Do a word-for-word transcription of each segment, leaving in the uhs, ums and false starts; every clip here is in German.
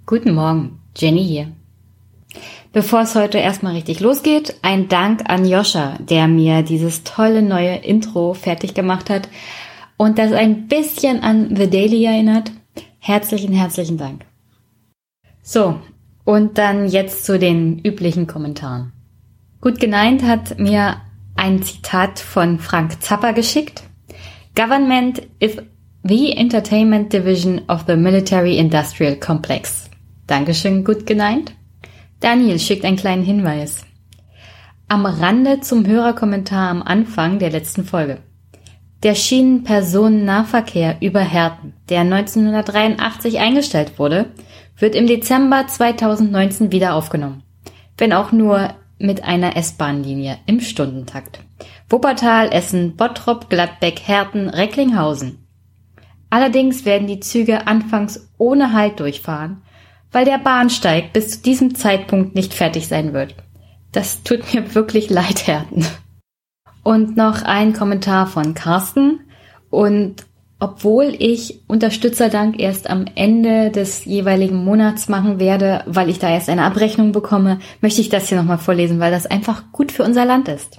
Guten Morgen, Jenny hier. Bevor es heute erstmal richtig losgeht, ein Dank an Joscha, der mir dieses tolle neue Intro fertig gemacht hat und das ein bisschen an The Daily erinnert. Herzlichen, herzlichen Dank. So, und dann jetzt zu den üblichen Kommentaren. Gut geneint hat mir ein Zitat von Frank Zappa geschickt. Government is the entertainment division of the military industrial complex. Dankeschön, gut geneint. Daniel schickt einen kleinen Hinweis. Am Rande zum Hörerkommentar am Anfang der letzten Folge. Der Schienenpersonennahverkehr über Herten, der neunzehnhundertdreiundachtzig eingestellt wurde, wird im Dezember zweitausendneunzehn wieder aufgenommen. Wenn auch nur mit einer S-Bahn-Linie im Stundentakt. Wuppertal, Essen, Bottrop, Gladbeck, Herten, Recklinghausen. Allerdings werden die Züge anfangs ohne Halt durchfahren, weil der Bahnsteig bis zu diesem Zeitpunkt nicht fertig sein wird. Das tut mir wirklich leid, Herten. Und noch ein Kommentar von Carsten. Und obwohl ich Unterstützerdank erst am Ende des jeweiligen Monats machen werde, weil ich da erst eine Abrechnung bekomme, möchte ich das hier nochmal vorlesen, weil das einfach gut für unser Land ist.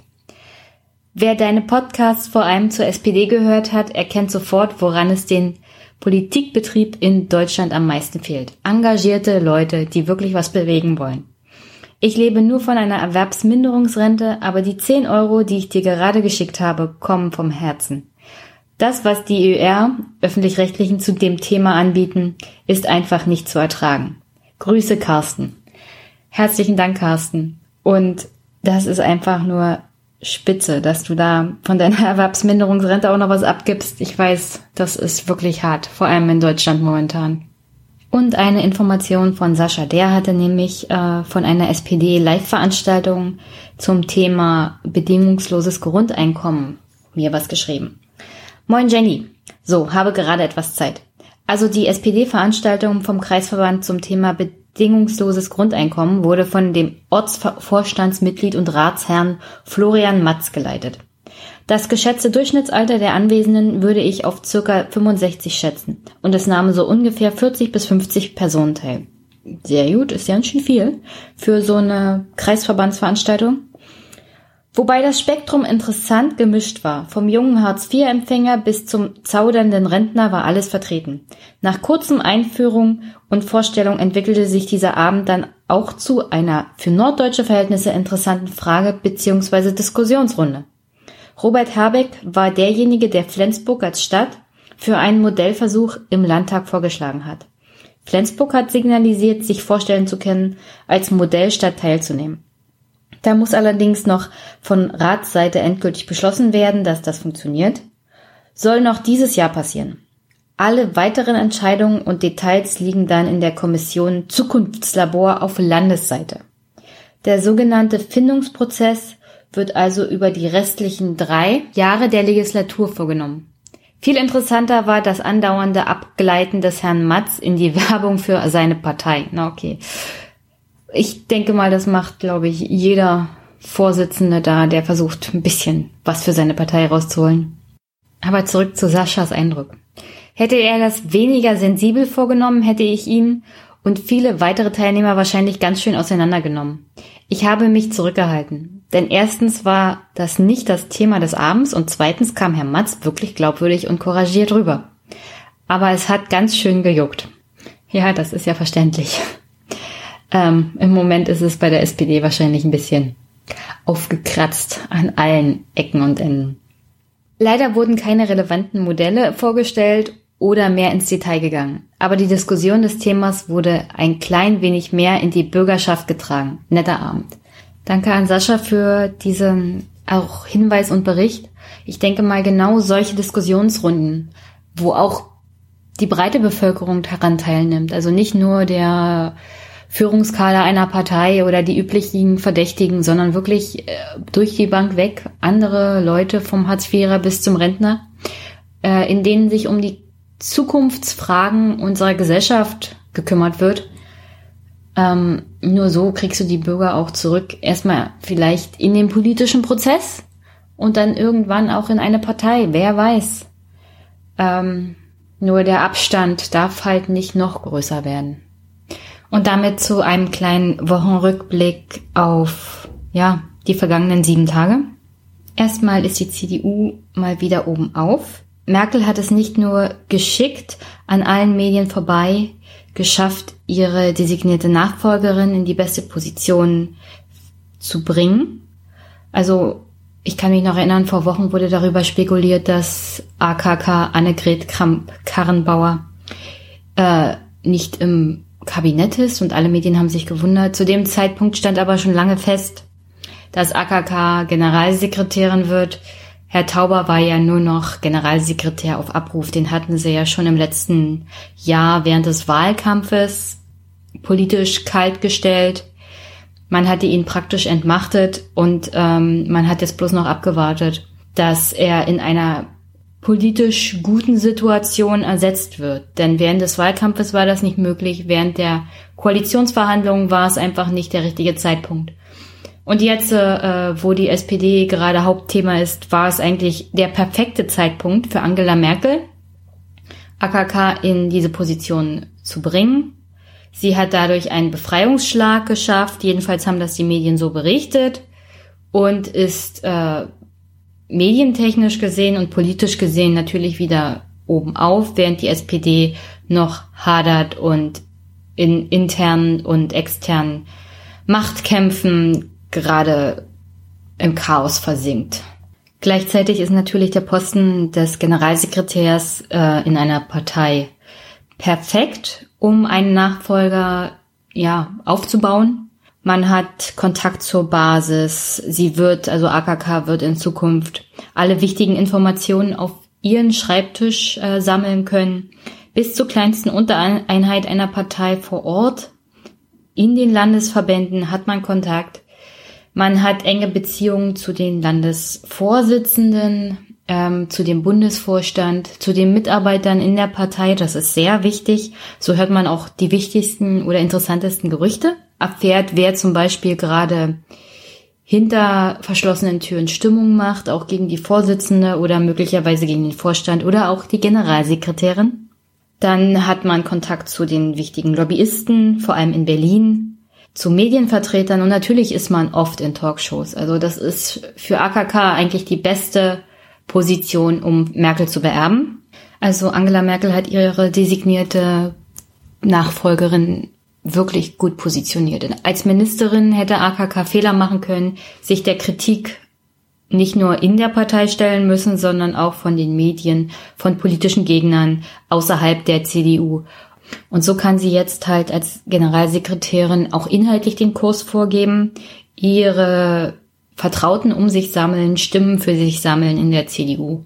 Wer deine Podcasts vor allem zur S P D gehört hat, erkennt sofort, woran es den Politikbetrieb in Deutschland am meisten fehlt. Engagierte Leute, die wirklich was bewegen wollen. Ich lebe nur von einer Erwerbsminderungsrente, aber die zehn Euro, die ich dir gerade geschickt habe, kommen vom Herzen. Das, was die Ö R, Öffentlich-Rechtlichen, zu dem Thema anbieten, ist einfach nicht zu ertragen. Grüße, Carsten. Herzlichen Dank, Carsten. Und das ist einfach nur spitze, dass du da von deiner Erwerbsminderungsrente auch noch was abgibst. Ich weiß, das ist wirklich hart, vor allem in Deutschland momentan. Und eine Information von Sascha, der hatte nämlich äh, von einer S P D-Live-Veranstaltung zum Thema bedingungsloses Grundeinkommen mir was geschrieben. Moin Jenny, so, habe gerade etwas Zeit. Also die S P D-Veranstaltung vom Kreisverband zum Thema bedingungsloses Grundeinkommen wurde von dem Ortsvorstandsmitglied und Ratsherrn Florian Matz geleitet. Das geschätzte Durchschnittsalter der Anwesenden würde ich auf ca. fünfundsechzig schätzen und es nahmen so ungefähr vierzig bis fünfzig Personen teil. Sehr gut, ist ja ganz schön viel für so eine Kreisverbandsveranstaltung. Wobei das Spektrum interessant gemischt war. Vom jungen Hartz vier Empfänger bis zum zaudernden Rentner war alles vertreten. Nach kurzem Einführung und Vorstellung entwickelte sich dieser Abend dann auch zu einer für norddeutsche Verhältnisse interessanten Frage- bzw. Diskussionsrunde. Robert Habeck war derjenige, der Flensburg als Stadt für einen Modellversuch im Landtag vorgeschlagen hat. Flensburg hat signalisiert, sich vorstellen zu können, als Modellstadt teilzunehmen. Da muss allerdings noch von Ratsseite endgültig beschlossen werden, dass das funktioniert. Soll noch dieses Jahr passieren. Alle weiteren Entscheidungen und Details liegen dann in der Kommission Zukunftslabor auf Landesseite. Der sogenannte Findungsprozess wird also über die restlichen drei Jahre der Legislatur vorgenommen. Viel interessanter war das andauernde Abgleiten des Herrn Matz in die Werbung für seine Partei. Na okay. Ich denke mal, das macht, glaube ich, jeder Vorsitzende da, der versucht, ein bisschen was für seine Partei rauszuholen. Aber zurück zu Saschas Eindruck. Hätte er das weniger sensibel vorgenommen, hätte ich ihn und viele weitere Teilnehmer wahrscheinlich ganz schön auseinandergenommen. Ich habe mich zurückgehalten, denn erstens war das nicht das Thema des Abends und zweitens kam Herr Matz wirklich glaubwürdig und couragiert rüber. Aber es hat ganz schön gejuckt. Ja, das ist ja verständlich. Ähm, im Moment ist es bei der S P D wahrscheinlich ein bisschen aufgekratzt an allen Ecken und Enden. Leider wurden keine relevanten Modelle vorgestellt oder mehr ins Detail gegangen. Aber die Diskussion des Themas wurde ein klein wenig mehr in die Bürgerschaft getragen. Netter Abend. Danke an Sascha für diesen auch Hinweis und Bericht. Ich denke mal, genau solche Diskussionsrunden, wo auch die breite Bevölkerung daran teilnimmt. Also nicht nur der Führungskader einer Partei oder die üblichen Verdächtigen, sondern wirklich äh, durch die Bank weg andere Leute vom Hartz-Vierer bis zum Rentner, äh, in denen sich um die Zukunftsfragen unserer Gesellschaft gekümmert wird. Ähm, nur so kriegst du die Bürger auch zurück, erstmal vielleicht in den politischen Prozess und dann irgendwann auch in eine Partei, wer weiß. Ähm, nur der Abstand darf halt nicht noch größer werden. Und damit zu einem kleinen Wochenrückblick auf, ja, die vergangenen sieben Tage. Erstmal ist die C D U mal wieder oben auf. Merkel hat es nicht nur geschickt an allen Medien vorbei geschafft, ihre designierte Nachfolgerin in die beste Position zu bringen. Also ich kann mich noch erinnern, vor Wochen wurde darüber spekuliert, dass A K K Annegret Kramp-Karrenbauer äh, nicht im Kabinett ist und alle Medien haben sich gewundert. Zu dem Zeitpunkt stand aber schon lange fest, dass A K K Generalsekretärin wird. Herr Tauber war ja nur noch Generalsekretär auf Abruf. Den hatten sie ja schon im letzten Jahr während des Wahlkampfes politisch kalt gestellt. Man hatte ihn praktisch entmachtet und ähm, man hat jetzt bloß noch abgewartet, dass er in einer politisch guten Situation ersetzt wird. Denn während des Wahlkampfes war das nicht möglich. Während der Koalitionsverhandlungen war es einfach nicht der richtige Zeitpunkt. Und jetzt, äh, wo die S P D gerade Hauptthema ist, war es eigentlich der perfekte Zeitpunkt für Angela Merkel, A K K in diese Position zu bringen. Sie hat dadurch einen Befreiungsschlag geschafft, jedenfalls haben das die Medien so berichtet, und ist äh, medientechnisch gesehen und politisch gesehen natürlich wieder oben auf, während die S P D noch hadert und in internen und externen Machtkämpfen gerade im Chaos versinkt. Gleichzeitig ist natürlich der Posten des Generalsekretärs äh, in einer Partei perfekt, um einen Nachfolger ja aufzubauen. Man hat Kontakt zur Basis. Sie wird, also A K K wird in Zukunft alle wichtigen Informationen auf ihren Schreibtisch äh, sammeln können, bis zur kleinsten Untereinheit einer Partei vor Ort. In den Landesverbänden hat man Kontakt. Man hat enge Beziehungen zu den Landesvorsitzenden, ähm, zu dem Bundesvorstand, zu den Mitarbeitern in der Partei. Das ist sehr wichtig. So hört man auch die wichtigsten oder interessantesten Gerüchte. Erfährt, wer zum Beispiel gerade hinter verschlossenen Türen Stimmung macht, auch gegen die Vorsitzende oder möglicherweise gegen den Vorstand oder auch die Generalsekretärin. Dann hat man Kontakt zu den wichtigen Lobbyisten, vor allem in Berlin, zu Medienvertretern, und natürlich ist man oft in Talkshows. Also das ist für A K K eigentlich die beste Position, um Merkel zu beerben. Also Angela Merkel hat ihre designierte Nachfolgerin wirklich gut positioniert. Als Ministerin hätte A K K Fehler machen können, sich der Kritik nicht nur in der Partei stellen müssen, sondern auch von den Medien, von politischen Gegnern außerhalb der C D U. Und so kann sie jetzt halt als Generalsekretärin auch inhaltlich den Kurs vorgeben, ihre Vertrauten um sich sammeln, Stimmen für sich sammeln in der C D U.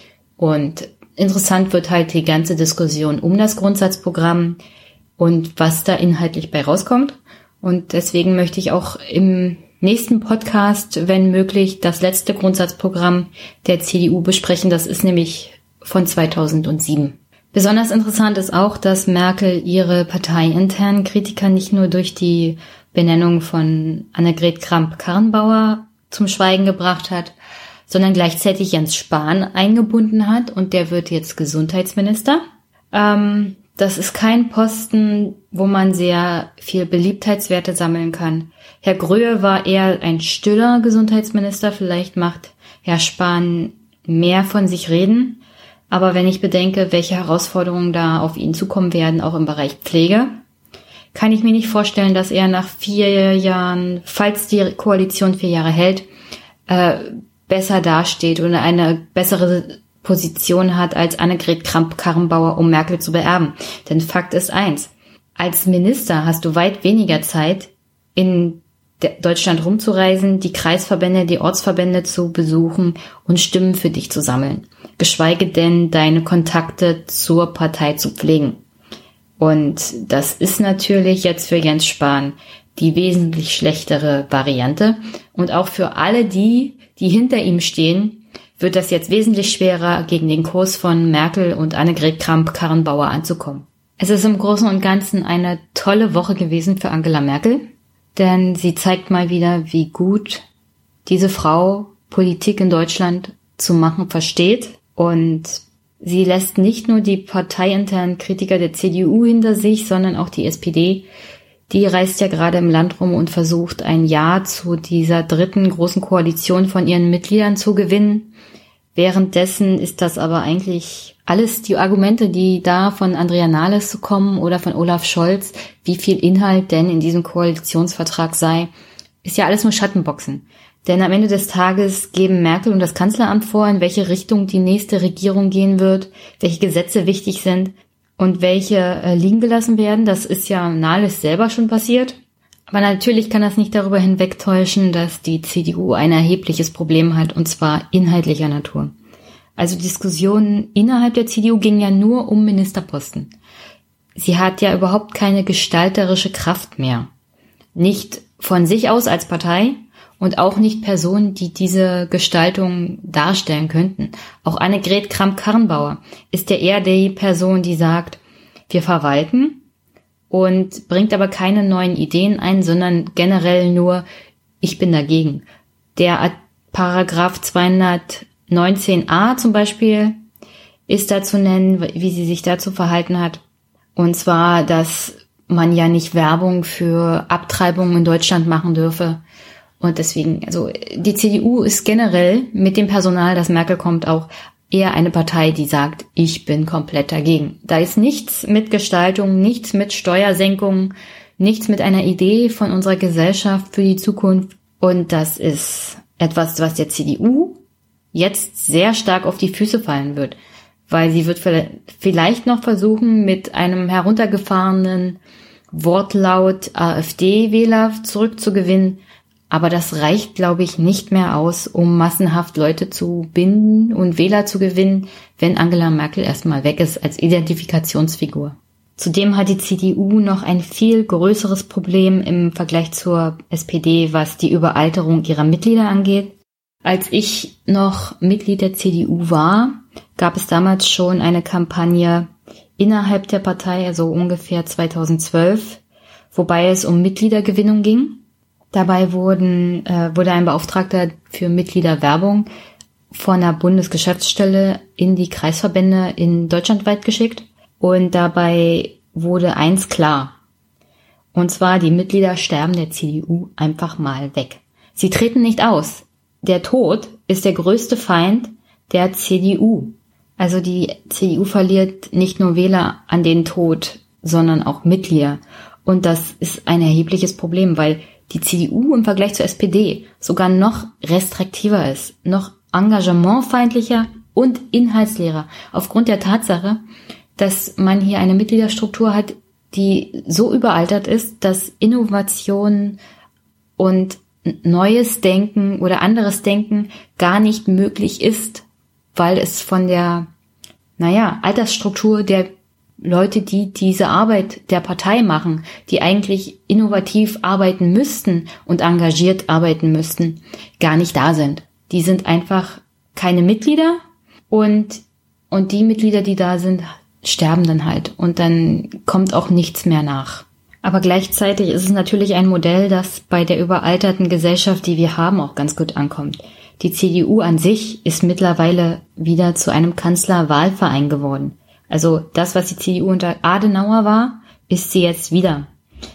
Und interessant wird halt die ganze Diskussion um das Grundsatzprogramm und was da inhaltlich bei rauskommt. Und deswegen möchte ich auch im nächsten Podcast, wenn möglich, das letzte Grundsatzprogramm der C D U besprechen. Das ist nämlich von zweitausendsieben. Besonders interessant ist auch, dass Merkel ihre parteiinternen Kritiker nicht nur durch die Benennung von Annegret Kramp-Karrenbauer zum Schweigen gebracht hat, sondern gleichzeitig Jens Spahn eingebunden hat, und der wird jetzt Gesundheitsminister. Ähm, das ist kein Posten, wo man sehr viel Beliebtheitswerte sammeln kann. Herr Gröhe war eher ein stiller Gesundheitsminister, vielleicht macht Herr Spahn mehr von sich reden. Aber wenn ich bedenke, welche Herausforderungen da auf ihn zukommen werden, auch im Bereich Pflege, kann ich mir nicht vorstellen, dass er nach vier Jahren, falls die Koalition vier Jahre hält, äh, besser dasteht oder eine bessere Position hat als Annegret Kramp-Karrenbauer, um Merkel zu beerben. Denn Fakt ist eins: Als Minister hast du weit weniger Zeit, in Deutschland rumzureisen, die Kreisverbände, die Ortsverbände zu besuchen und Stimmen für dich zu sammeln. Geschweige denn, deine Kontakte zur Partei zu pflegen. Und das ist natürlich jetzt für Jens Spahn die wesentlich schlechtere Variante. Und auch für alle die, die hinter ihm stehen, wird das jetzt wesentlich schwerer, gegen den Kurs von Merkel und Annegret Kramp-Karrenbauer anzukommen. Es ist im Großen und Ganzen eine tolle Woche gewesen für Angela Merkel, denn sie zeigt mal wieder, wie gut diese Frau Politik in Deutschland zu machen versteht. Und sie lässt nicht nur die parteiinternen Kritiker der C D U hinter sich, sondern auch die S P D, Die reist ja gerade im Land rum und versucht, ein Ja zu dieser dritten großen Koalition von ihren Mitgliedern zu gewinnen. Währenddessen ist das aber eigentlich alles die Argumente, die da von Andrea Nahles kommen oder von Olaf Scholz, wie viel Inhalt denn in diesem Koalitionsvertrag sei, ist ja alles nur Schattenboxen. Denn am Ende des Tages geben Merkel und das Kanzleramt vor, in welche Richtung die nächste Regierung gehen wird, welche Gesetze wichtig sind und welche äh, liegen gelassen werden. Das ist ja Nahles selber schon passiert. Aber natürlich kann das nicht darüber hinwegtäuschen, dass die C D U ein erhebliches Problem hat, und zwar inhaltlicher Natur. Also Diskussionen innerhalb der C D U gingen ja nur um Ministerposten. Sie hat ja überhaupt keine gestalterische Kraft mehr. Nicht von sich aus als Partei und auch nicht Personen, die diese Gestaltung darstellen könnten. Auch Annegret Kramp-Karrenbauer ist ja eher die Person, die sagt, wir verwalten, und bringt aber keine neuen Ideen ein, sondern generell nur, ich bin dagegen. Der Paragraph zweihundertneunzehn a zum Beispiel ist da zu nennen, wie sie sich dazu verhalten hat. Und zwar, dass man ja nicht Werbung für Abtreibungen in Deutschland machen dürfe. Und deswegen, also die C D U ist generell mit dem Personal, das Merkel kommt, auch eher eine Partei, die sagt, ich bin komplett dagegen. Da ist nichts mit Gestaltung, nichts mit Steuersenkungen, nichts mit einer Idee von unserer Gesellschaft für die Zukunft. Und das ist etwas, was der C D U jetzt sehr stark auf die Füße fallen wird, weil sie wird vielleicht noch versuchen, mit einem heruntergefahrenen Wortlaut AfD-Wähler zurückzugewinnen. Aber das reicht, glaube ich, nicht mehr aus, um massenhaft Leute zu binden und Wähler zu gewinnen, wenn Angela Merkel erstmal weg ist als Identifikationsfigur. Zudem hat die C D U noch ein viel größeres Problem im Vergleich zur S P D, was die Überalterung ihrer Mitglieder angeht. Als ich noch Mitglied der C D U war, gab es damals schon eine Kampagne innerhalb der Partei, also ungefähr zweitausendzwölf, wobei es um Mitgliedergewinnung ging. Dabei wurden, äh, wurde ein Beauftragter für Mitgliederwerbung von der Bundesgeschäftsstelle in die Kreisverbände in deutschlandweit geschickt. Und dabei wurde eins klar. Und zwar, die Mitglieder sterben der C D U einfach mal weg. Sie treten nicht aus. Der Tod ist der größte Feind der C D U. Also die C D U verliert nicht nur Wähler an den Tod, sondern auch Mitglieder. Und das ist ein erhebliches Problem, weil die C D U im Vergleich zur S P D sogar noch restriktiver ist, noch engagementfeindlicher und inhaltsleerer, aufgrund der Tatsache, dass man hier eine Mitgliederstruktur hat, die so überaltert ist, dass Innovation und neues Denken oder anderes Denken gar nicht möglich ist, weil es von der, naja, Altersstruktur der Leute, die diese Arbeit der Partei machen, die eigentlich innovativ arbeiten müssten und engagiert arbeiten müssten, gar nicht da sind. Die sind einfach keine Mitglieder und, und die Mitglieder, die da sind, sterben dann halt und dann kommt auch nichts mehr nach. Aber gleichzeitig ist es natürlich ein Modell, das bei der überalterten Gesellschaft, die wir haben, auch ganz gut ankommt. Die C D U an sich ist mittlerweile wieder zu einem Kanzlerwahlverein geworden. Also das, was die C D U unter Adenauer war, ist sie jetzt wieder.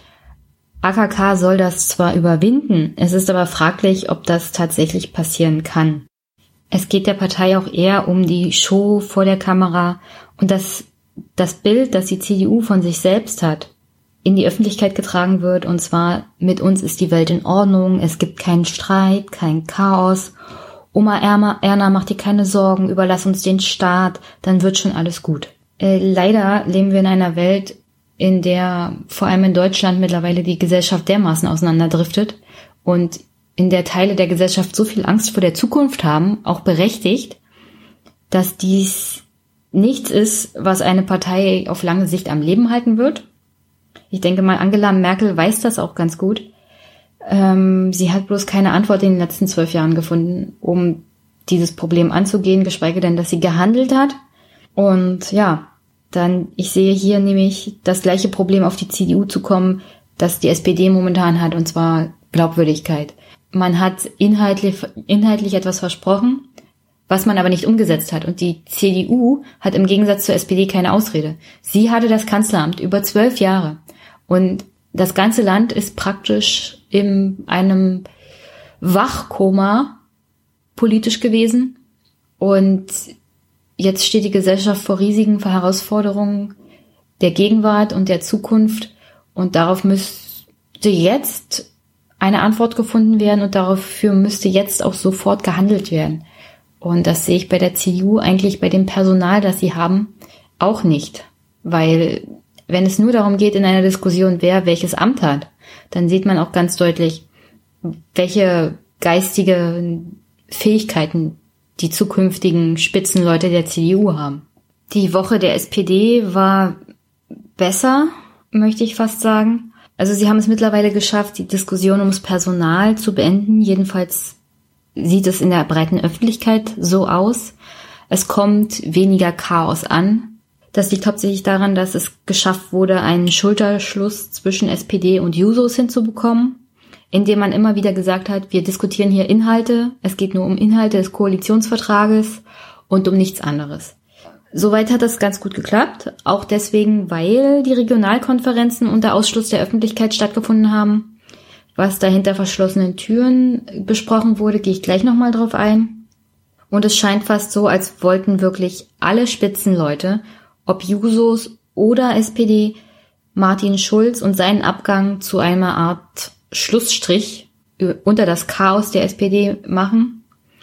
A K K soll das zwar überwinden, es ist aber fraglich, ob das tatsächlich passieren kann. Es geht der Partei auch eher um die Show vor der Kamera und das, das Bild, das die C D U von sich selbst hat, in die Öffentlichkeit getragen wird, und zwar: mit uns ist die Welt in Ordnung, es gibt keinen Streit, kein Chaos, Oma Erna, mach dir keine Sorgen, überlass uns den Staat, dann wird schon alles gut. Äh, leider leben wir in einer Welt, in der vor allem in Deutschland mittlerweile die Gesellschaft dermaßen auseinanderdriftet und in der Teile der Gesellschaft so viel Angst vor der Zukunft haben, auch berechtigt, dass dies nichts ist, was eine Partei auf lange Sicht am Leben halten wird. Ich denke mal, Angela Merkel weiß das auch ganz gut. Ähm, sie hat bloß keine Antwort in den letzten zwölf Jahren gefunden, um dieses Problem anzugehen, geschweige denn, dass sie gehandelt hat. Und ja, dann, ich sehe hier nämlich das gleiche Problem auf die C D U zu kommen, das die S P D momentan hat, und zwar Glaubwürdigkeit. Man hat inhaltlich, inhaltlich etwas versprochen, was man aber nicht umgesetzt hat. Und die C D U hat im Gegensatz zur S P D keine Ausrede. Sie hatte das Kanzleramt über zwölf Jahre. Und Das ganze Land ist praktisch in einem Wachkoma politisch gewesen. Und jetzt steht die Gesellschaft vor riesigen Herausforderungen der Gegenwart und der Zukunft. Und darauf müsste jetzt eine Antwort gefunden werden und dafür müsste jetzt auch sofort gehandelt werden. Und das sehe ich bei der C D U eigentlich bei dem Personal, das sie haben, auch nicht. Weil wenn es nur darum geht in einer Diskussion, wer welches Amt hat, dann sieht man auch ganz deutlich, welche geistige Fähigkeiten die zukünftigen Spitzenleute der C D U haben. Die Woche der S P D war besser, möchte ich fast sagen. Also sie haben es mittlerweile geschafft, die Diskussion ums Personal zu beenden. Jedenfalls sieht es in der breiten Öffentlichkeit so aus. Es kommt weniger Chaos an. Das liegt hauptsächlich daran, dass es geschafft wurde, einen Schulterschluss zwischen S P D und Jusos hinzubekommen, indem man immer wieder gesagt hat, wir diskutieren hier Inhalte, es geht nur um Inhalte des Koalitionsvertrages und um nichts anderes. Soweit hat das ganz gut geklappt, auch deswegen, weil die Regionalkonferenzen unter Ausschluss der Öffentlichkeit stattgefunden haben. Was da hinter verschlossenen Türen besprochen wurde, gehe ich gleich nochmal drauf ein. Und es scheint fast so, als wollten wirklich alle Spitzenleute, ob Jusos oder S P D, Martin Schulz und seinen Abgang zu einer Art Schlussstrich unter das Chaos der S P D machen.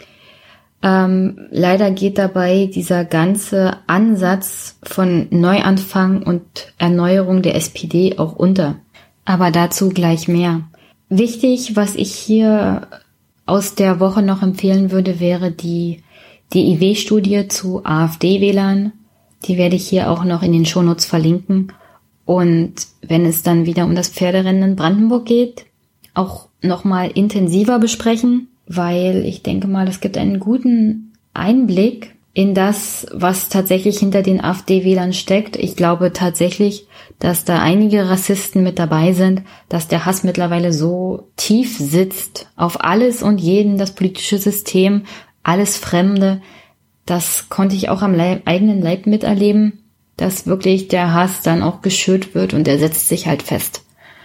Ähm, leider geht dabei dieser ganze Ansatz von Neuanfang und Erneuerung der S P D auch unter. Aber dazu gleich mehr. Wichtig, was ich hier aus der Woche noch empfehlen würde, wäre die D I W-Studie zu AfD-Wählern. Die werde ich hier auch noch in den Shownotes verlinken. Und wenn es dann wieder um das Pferderennen in Brandenburg geht, auch nochmal intensiver besprechen, weil ich denke mal, es gibt einen guten Einblick in das, was tatsächlich hinter den AfD-Wählern steckt. Ich glaube tatsächlich, dass da einige Rassisten mit dabei sind, dass der Hass mittlerweile so tief sitzt auf alles und jeden, das politische System, alles Fremde. Das konnte ich auch am Leib, eigenen Leib miterleben, dass wirklich der Hass dann auch geschürt wird und er setzt sich halt fest.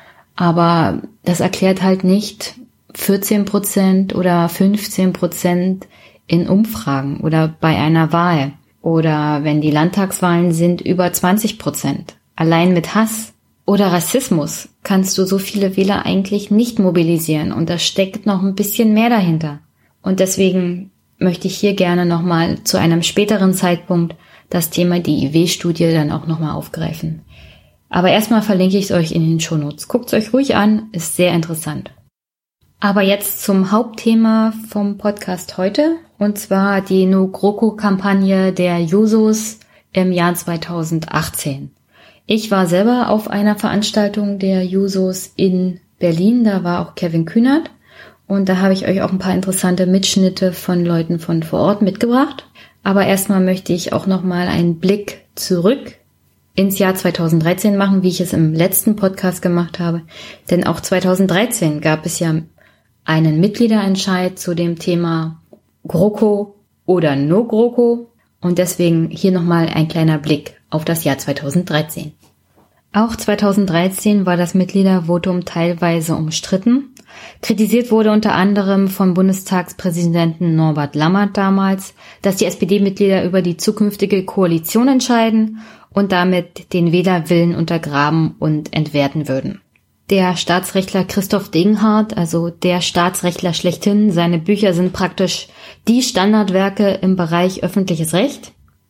Aber das erklärt halt nicht vierzehn Prozent oder fünfzehn Prozent in Umfragen oder bei einer Wahl oder wenn die Landtagswahlen sind über zwanzig Prozent. Allein mit Hass oder Rassismus kannst du so viele Wähler eigentlich nicht mobilisieren und da steckt noch ein bisschen mehr dahinter. Und deswegen möchte ich hier gerne nochmal zu einem späteren Zeitpunkt das Thema D I W-Studie dann auch nochmal aufgreifen. Aber erstmal verlinke ich es euch in den Shownotes. Guckt es euch ruhig an, ist sehr interessant. Aber jetzt zum Hauptthema vom Podcast heute, und zwar die No GroKo-Kampagne der Jusos im Jahr zweitausendachtzehn. Ich war selber auf einer Veranstaltung der Jusos in Berlin, da war auch Kevin Kühnert und da habe ich euch auch ein paar interessante Mitschnitte von Leuten von vor Ort mitgebracht. Aber erstmal möchte ich auch nochmal einen Blick zurück ins Jahr zweitausenddreizehn machen, wie ich es im letzten Podcast gemacht habe. Denn auch zweitausenddreizehn gab es ja einen Mitgliederentscheid zu dem Thema GroKo oder No GroKo und deswegen hier nochmal ein kleiner Blick auf das Jahr zweitausenddreizehn. Auch zweitausenddreizehn war das Mitgliedervotum teilweise umstritten. Kritisiert wurde unter anderem vom Bundestagspräsidenten Norbert Lammert damals, dass die S P D-Mitglieder über die zukünftige Koalition entscheiden und damit den Wählerwillen untergraben und entwerten würden. Der Staatsrechtler Christoph Degenhardt, also der Staatsrechtler schlechthin, seine Bücher sind praktisch die Standardwerke im Bereich öffentliches Recht.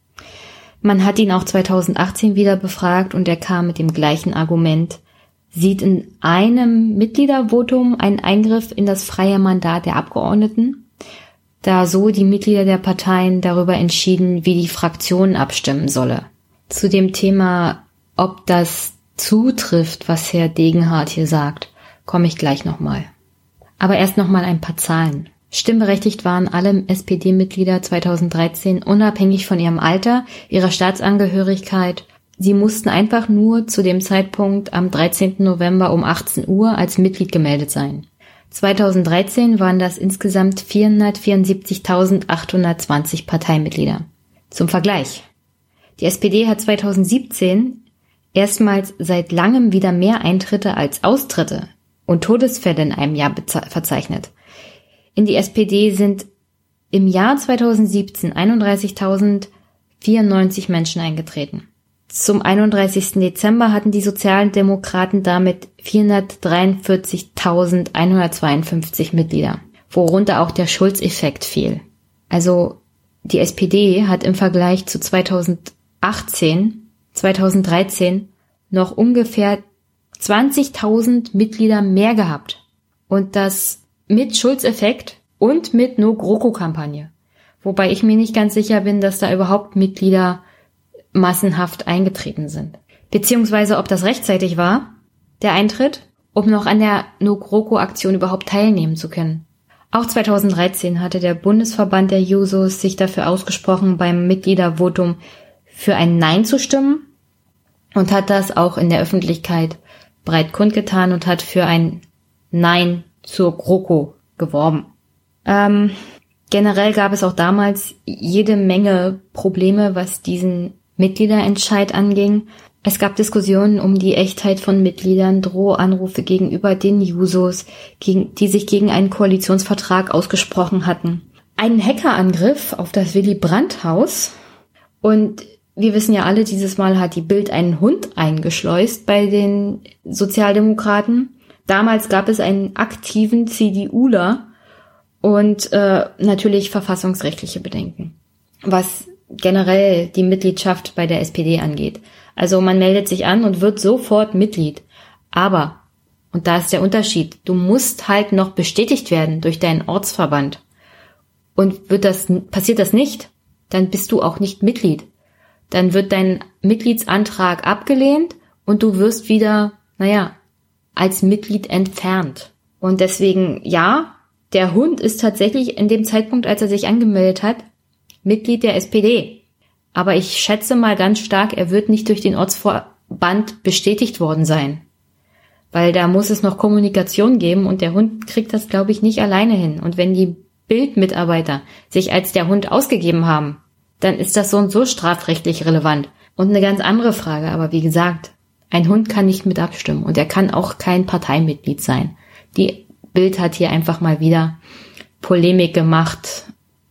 Man hat ihn auch zweitausendachtzehn wieder befragt und er kam mit dem gleichen Argument, sieht in einem Mitgliedervotum einen Eingriff in das freie Mandat der Abgeordneten, da so die Mitglieder der Parteien darüber entschieden, wie die Fraktion abstimmen solle. Zu dem Thema, ob das zutrifft, was Herr Degenhardt hier sagt, komme ich gleich nochmal. Aber erst nochmal ein paar Zahlen. Stimmberechtigt waren alle S P D-Mitglieder zweitausenddreizehn unabhängig von ihrem Alter, ihrer Staatsangehörigkeit. Sie mussten einfach nur zu dem Zeitpunkt am dreizehnten November um achtzehn Uhr als Mitglied gemeldet sein. zweitausenddreizehn waren das insgesamt vierhundertvierundsiebzigtausendachthundertzwanzig Parteimitglieder. Zum Vergleich. Die S P D hat zweitausendsiebzehn erstmals seit langem wieder mehr Eintritte als Austritte und Todesfälle in einem Jahr beze- verzeichnet. In die S P D sind im Jahr zweitausendsiebzehn einunddreißigtausendvierundneunzig Menschen eingetreten. Zum einunddreißigsten Dezember hatten die Sozialdemokraten damit vierhundertdreiundvierzigtausendeinhundertzweiundfünfzig Mitglieder, worunter auch der Schulz-Effekt fiel. Also die S P D hat im Vergleich zu zweitausendachtzehn, zweitausenddreizehn noch ungefähr zwanzigtausend Mitglieder mehr gehabt. Und das mit Schulz-Effekt und mit No-GroKo-Kampagne. Wobei ich mir nicht ganz sicher bin, dass da überhaupt Mitglieder massenhaft eingetreten sind. Beziehungsweise ob das rechtzeitig war, der Eintritt, um noch an der No-GroKo-Aktion überhaupt teilnehmen zu können. Auch zweitausenddreizehn hatte der Bundesverband der Jusos sich dafür ausgesprochen, beim Mitgliedervotum für ein Nein zu stimmen und hat das auch in der Öffentlichkeit breit kundgetan und hat für ein Nein zur GroKo geworben. Ähm, generell gab es auch damals jede Menge Probleme, was diesen Mitgliederentscheid anging. Es gab Diskussionen um die Echtheit von Mitgliedern, Drohanrufe gegenüber den Jusos, gegen, die sich gegen einen Koalitionsvertrag ausgesprochen hatten. Einen Hackerangriff auf das Willy-Brandt-Haus. Und wir wissen ja alle, dieses Mal hat die Bild einen Hund eingeschleust bei den Sozialdemokraten. Damals gab es einen aktiven CDUler und äh, natürlich verfassungsrechtliche Bedenken, was generell die Mitgliedschaft bei der S P D angeht. Also man meldet sich an und wird sofort Mitglied. Aber, und da ist der Unterschied, du musst halt noch bestätigt werden durch deinen Ortsverband. Und wird das, passiert das nicht, dann bist du auch nicht Mitglied. Dann wird dein Mitgliedsantrag abgelehnt und du wirst wieder, naja, als Mitglied entfernt. Und deswegen, ja, der Hund ist tatsächlich in dem Zeitpunkt, als er sich angemeldet hat, Mitglied der S P D. Aber ich schätze mal ganz stark, er wird nicht durch den Ortsverband bestätigt worden sein. Weil da muss es noch Kommunikation geben und der Hund kriegt das, glaube ich, nicht alleine hin. Und wenn die Bild-Mitarbeiter sich als der Hund ausgegeben haben, dann ist das so und so strafrechtlich relevant. Und eine ganz andere Frage, aber wie gesagt, ein Hund kann nicht mit abstimmen und er kann auch kein Parteimitglied sein. Die Bild hat hier einfach mal wieder Polemik gemacht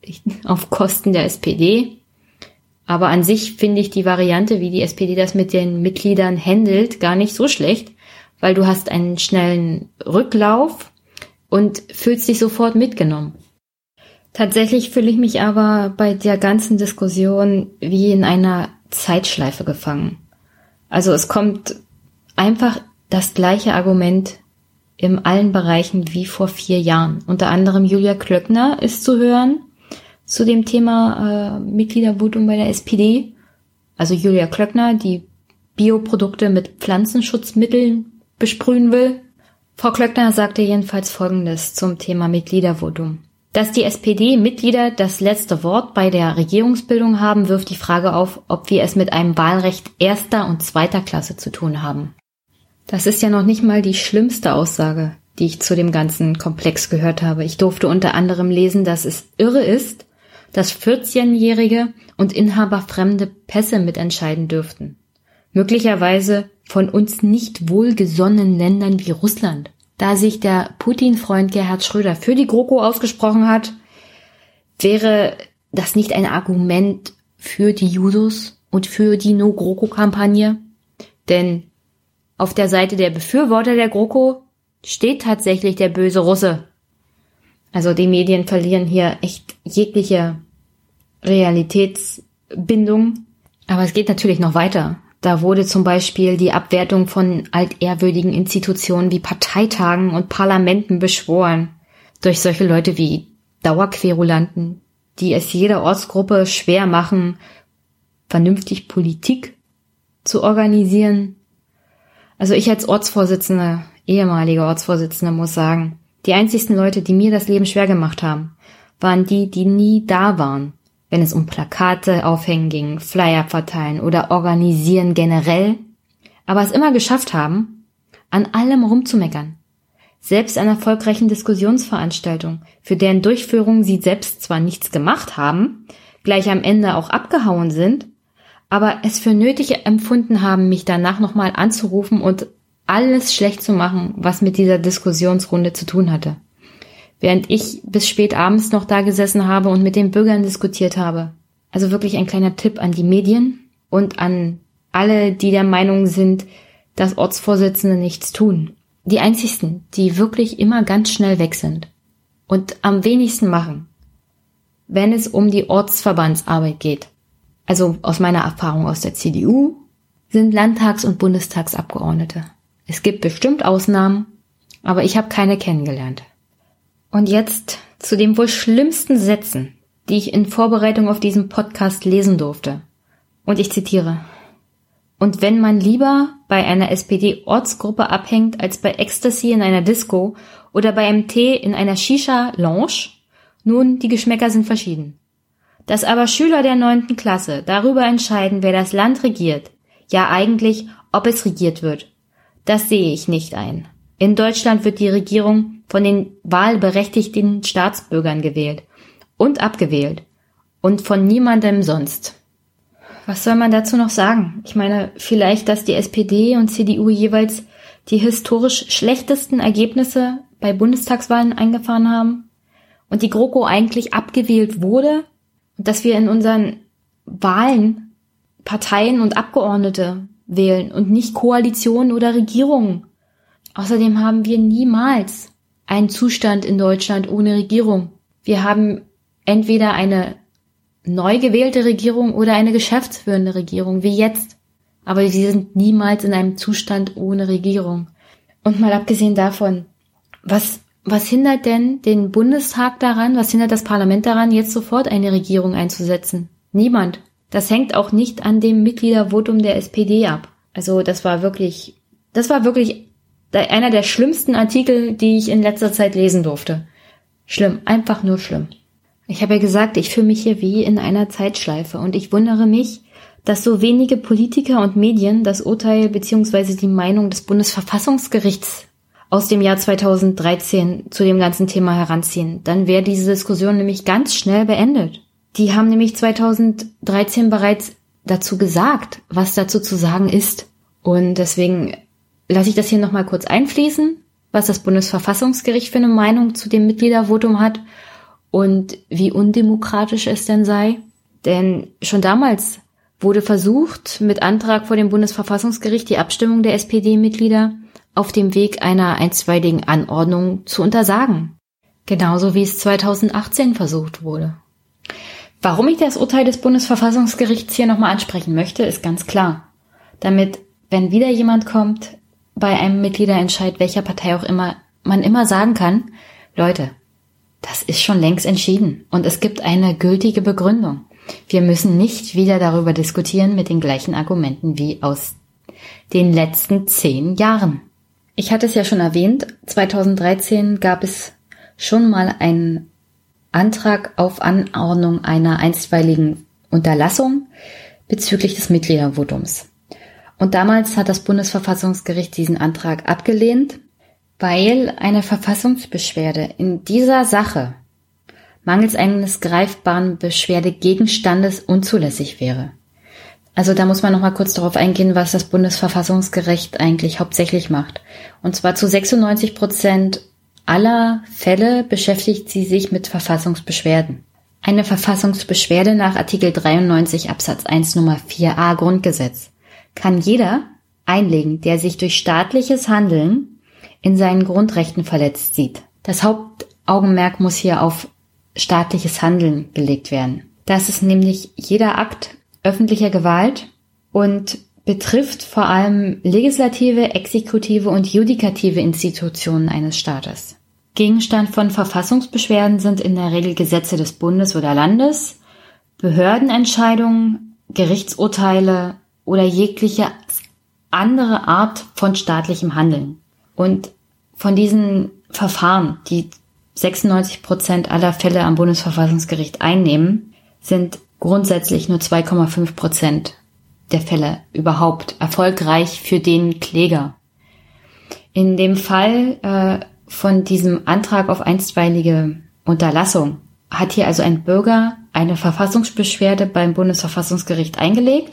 auf Kosten der S P D. Aber an sich finde ich die Variante, wie die S P D das mit den Mitgliedern handelt, gar nicht so schlecht, weil du hast einen schnellen Rücklauf und fühlst dich sofort mitgenommen. Tatsächlich fühle ich mich aber bei der ganzen Diskussion wie in einer Zeitschleife gefangen. Also es kommt einfach das gleiche Argument in allen Bereichen wie vor vier Jahren. Unter anderem Julia Klöckner ist zu hören zu dem Thema äh, Mitgliedervotum bei der S P D. Also Julia Klöckner, die Bioprodukte mit Pflanzenschutzmitteln besprühen will. Frau Klöckner sagte jedenfalls Folgendes zum Thema Mitgliedervotum. Dass die S P D-Mitglieder das letzte Wort bei der Regierungsbildung haben, wirft die Frage auf, ob wir es mit einem Wahlrecht erster und zweiter Klasse zu tun haben. Das ist ja noch nicht mal die schlimmste Aussage, die ich zu dem ganzen Komplex gehört habe. Ich durfte unter anderem lesen, dass es irre ist, dass vierzehnjährige und Inhaber fremde Pässe mitentscheiden dürften. Möglicherweise von uns nicht wohlgesonnenen Ländern wie Russland. Da sich der Putin-Freund Gerhard Schröder für die GroKo ausgesprochen hat, wäre das nicht ein Argument für die Jusos und für die No-GroKo-Kampagne? Denn auf der Seite der Befürworter der GroKo steht tatsächlich der böse Russe. Also die Medien verlieren hier echt jegliche Realitätsbindung. Aber es geht natürlich noch weiter. Da wurde zum Beispiel die Abwertung von altehrwürdigen Institutionen wie Parteitagen und Parlamenten beschworen. Durch solche Leute wie Dauerquerulanten, die es jeder Ortsgruppe schwer machen, vernünftig Politik zu organisieren. Also ich als Ortsvorsitzende, ehemalige Ortsvorsitzende, muss sagen, die einzigsten Leute, die mir das Leben schwer gemacht haben, waren die, die nie da waren, wenn es um Plakate aufhängen ging, Flyer verteilen oder organisieren generell, aber es immer geschafft haben, an allem rumzumeckern. Selbst an erfolgreichen Diskussionsveranstaltungen, für deren Durchführung sie selbst zwar nichts gemacht haben, gleich am Ende auch abgehauen sind, aber es für nötig empfunden haben, mich danach nochmal anzurufen und alles schlecht zu machen, was mit dieser Diskussionsrunde zu tun hatte. Während ich bis spät abends noch da gesessen habe und mit den Bürgern diskutiert habe. Also wirklich ein kleiner Tipp an die Medien und an alle, die der Meinung sind, dass Ortsvorsitzende nichts tun. Die einzigsten, die wirklich immer ganz schnell weg sind und am wenigsten machen, wenn es um die Ortsverbandsarbeit geht. Also aus meiner Erfahrung aus der C D U sind Landtags- und Bundestagsabgeordnete. Es gibt bestimmt Ausnahmen, aber ich habe keine kennengelernt. Und jetzt zu den wohl schlimmsten Sätzen, die ich in Vorbereitung auf diesen Podcast lesen durfte. Und ich zitiere: Und wenn man lieber bei einer S P D-Ortsgruppe abhängt, als bei Ecstasy in einer Disco oder bei einem Tee in einer Shisha-Lounge, nun, die Geschmäcker sind verschieden. Dass aber Schüler der neunten Klasse darüber entscheiden, wer das Land regiert, ja eigentlich, ob es regiert wird, das sehe ich nicht ein. In Deutschland wird die Regierung von den wahlberechtigten Staatsbürgern gewählt und abgewählt und von niemandem sonst. Was soll man dazu noch sagen? Ich meine, vielleicht, dass die S P D und C D U jeweils die historisch schlechtesten Ergebnisse bei Bundestagswahlen eingefahren haben und die GroKo eigentlich abgewählt wurde und dass wir in unseren Wahlen Parteien und Abgeordnete wählen und nicht Koalitionen oder Regierungen. Außerdem haben wir niemals einen Zustand in Deutschland ohne Regierung. Wir haben entweder eine neu gewählte Regierung oder eine geschäftsführende Regierung, wie jetzt. Aber wir sind niemals in einem Zustand ohne Regierung. Und mal abgesehen davon, was, was hindert denn den Bundestag daran, was hindert das Parlament daran, jetzt sofort eine Regierung einzusetzen? Niemand. Das hängt auch nicht an dem Mitgliedervotum der S P D ab. Also das war wirklich, das war wirklich einer der schlimmsten Artikel, die ich in letzter Zeit lesen durfte. Schlimm, einfach nur schlimm. Ich habe ja gesagt, ich fühle mich hier wie in einer Zeitschleife und ich wundere mich, dass so wenige Politiker und Medien das Urteil bzw. die Meinung des Bundesverfassungsgerichts aus dem Jahr zweitausenddreizehn zu dem ganzen Thema heranziehen. Dann wäre diese Diskussion nämlich ganz schnell beendet. Die haben nämlich zweitausenddreizehn bereits dazu gesagt, was dazu zu sagen ist. Und deswegen lasse ich das hier nochmal kurz einfließen, was das Bundesverfassungsgericht für eine Meinung zu dem Mitgliedervotum hat und wie undemokratisch es denn sei. Denn schon damals wurde versucht, mit Antrag vor dem Bundesverfassungsgericht die Abstimmung der S P D-Mitglieder auf dem Weg einer einstweiligen Anordnung zu untersagen. Genauso wie es zweitausendachtzehn versucht wurde. Warum ich das Urteil des Bundesverfassungsgerichts hier nochmal ansprechen möchte, ist ganz klar. Damit, wenn wieder jemand kommt, bei einem Mitgliederentscheid, welcher Partei auch immer, man immer sagen kann, Leute, das ist schon längst entschieden und es gibt eine gültige Begründung. Wir müssen nicht wieder darüber diskutieren mit den gleichen Argumenten wie aus den letzten zehn Jahren. Ich hatte es ja schon erwähnt, zweitausenddreizehn gab es schon mal einen Antrag auf Anordnung einer einstweiligen Unterlassung bezüglich des Mitgliedervotums. Und damals hat das Bundesverfassungsgericht diesen Antrag abgelehnt, weil eine Verfassungsbeschwerde in dieser Sache mangels eines greifbaren Beschwerdegegenstandes unzulässig wäre. Also da muss man noch mal kurz darauf eingehen, was das Bundesverfassungsgericht eigentlich hauptsächlich macht. Und zwar zu sechsundneunzig Prozent aller Fälle beschäftigt sie sich mit Verfassungsbeschwerden. Eine Verfassungsbeschwerde nach Artikel dreiundneunzig Absatz eins Nummer vier a Grundgesetz kann jeder einlegen, der sich durch staatliches Handeln in seinen Grundrechten verletzt sieht. Das Hauptaugenmerk muss hier auf staatliches Handeln gelegt werden. Das ist nämlich jeder Akt öffentlicher Gewalt und betrifft vor allem legislative, exekutive und judikative Institutionen eines Staates. Gegenstand von Verfassungsbeschwerden sind in der Regel Gesetze des Bundes oder Landes, Behördenentscheidungen, Gerichtsurteile oder jegliche andere Art von staatlichem Handeln. Und von diesen Verfahren, die sechsundneunzig Prozent aller Fälle am Bundesverfassungsgericht einnehmen, sind grundsätzlich nur zwei Komma fünf Prozent der Fälle überhaupt erfolgreich für den Kläger. In dem Fall äh, von diesem Antrag auf einstweilige Unterlassung hat hier also ein Bürger eine Verfassungsbeschwerde beim Bundesverfassungsgericht eingelegt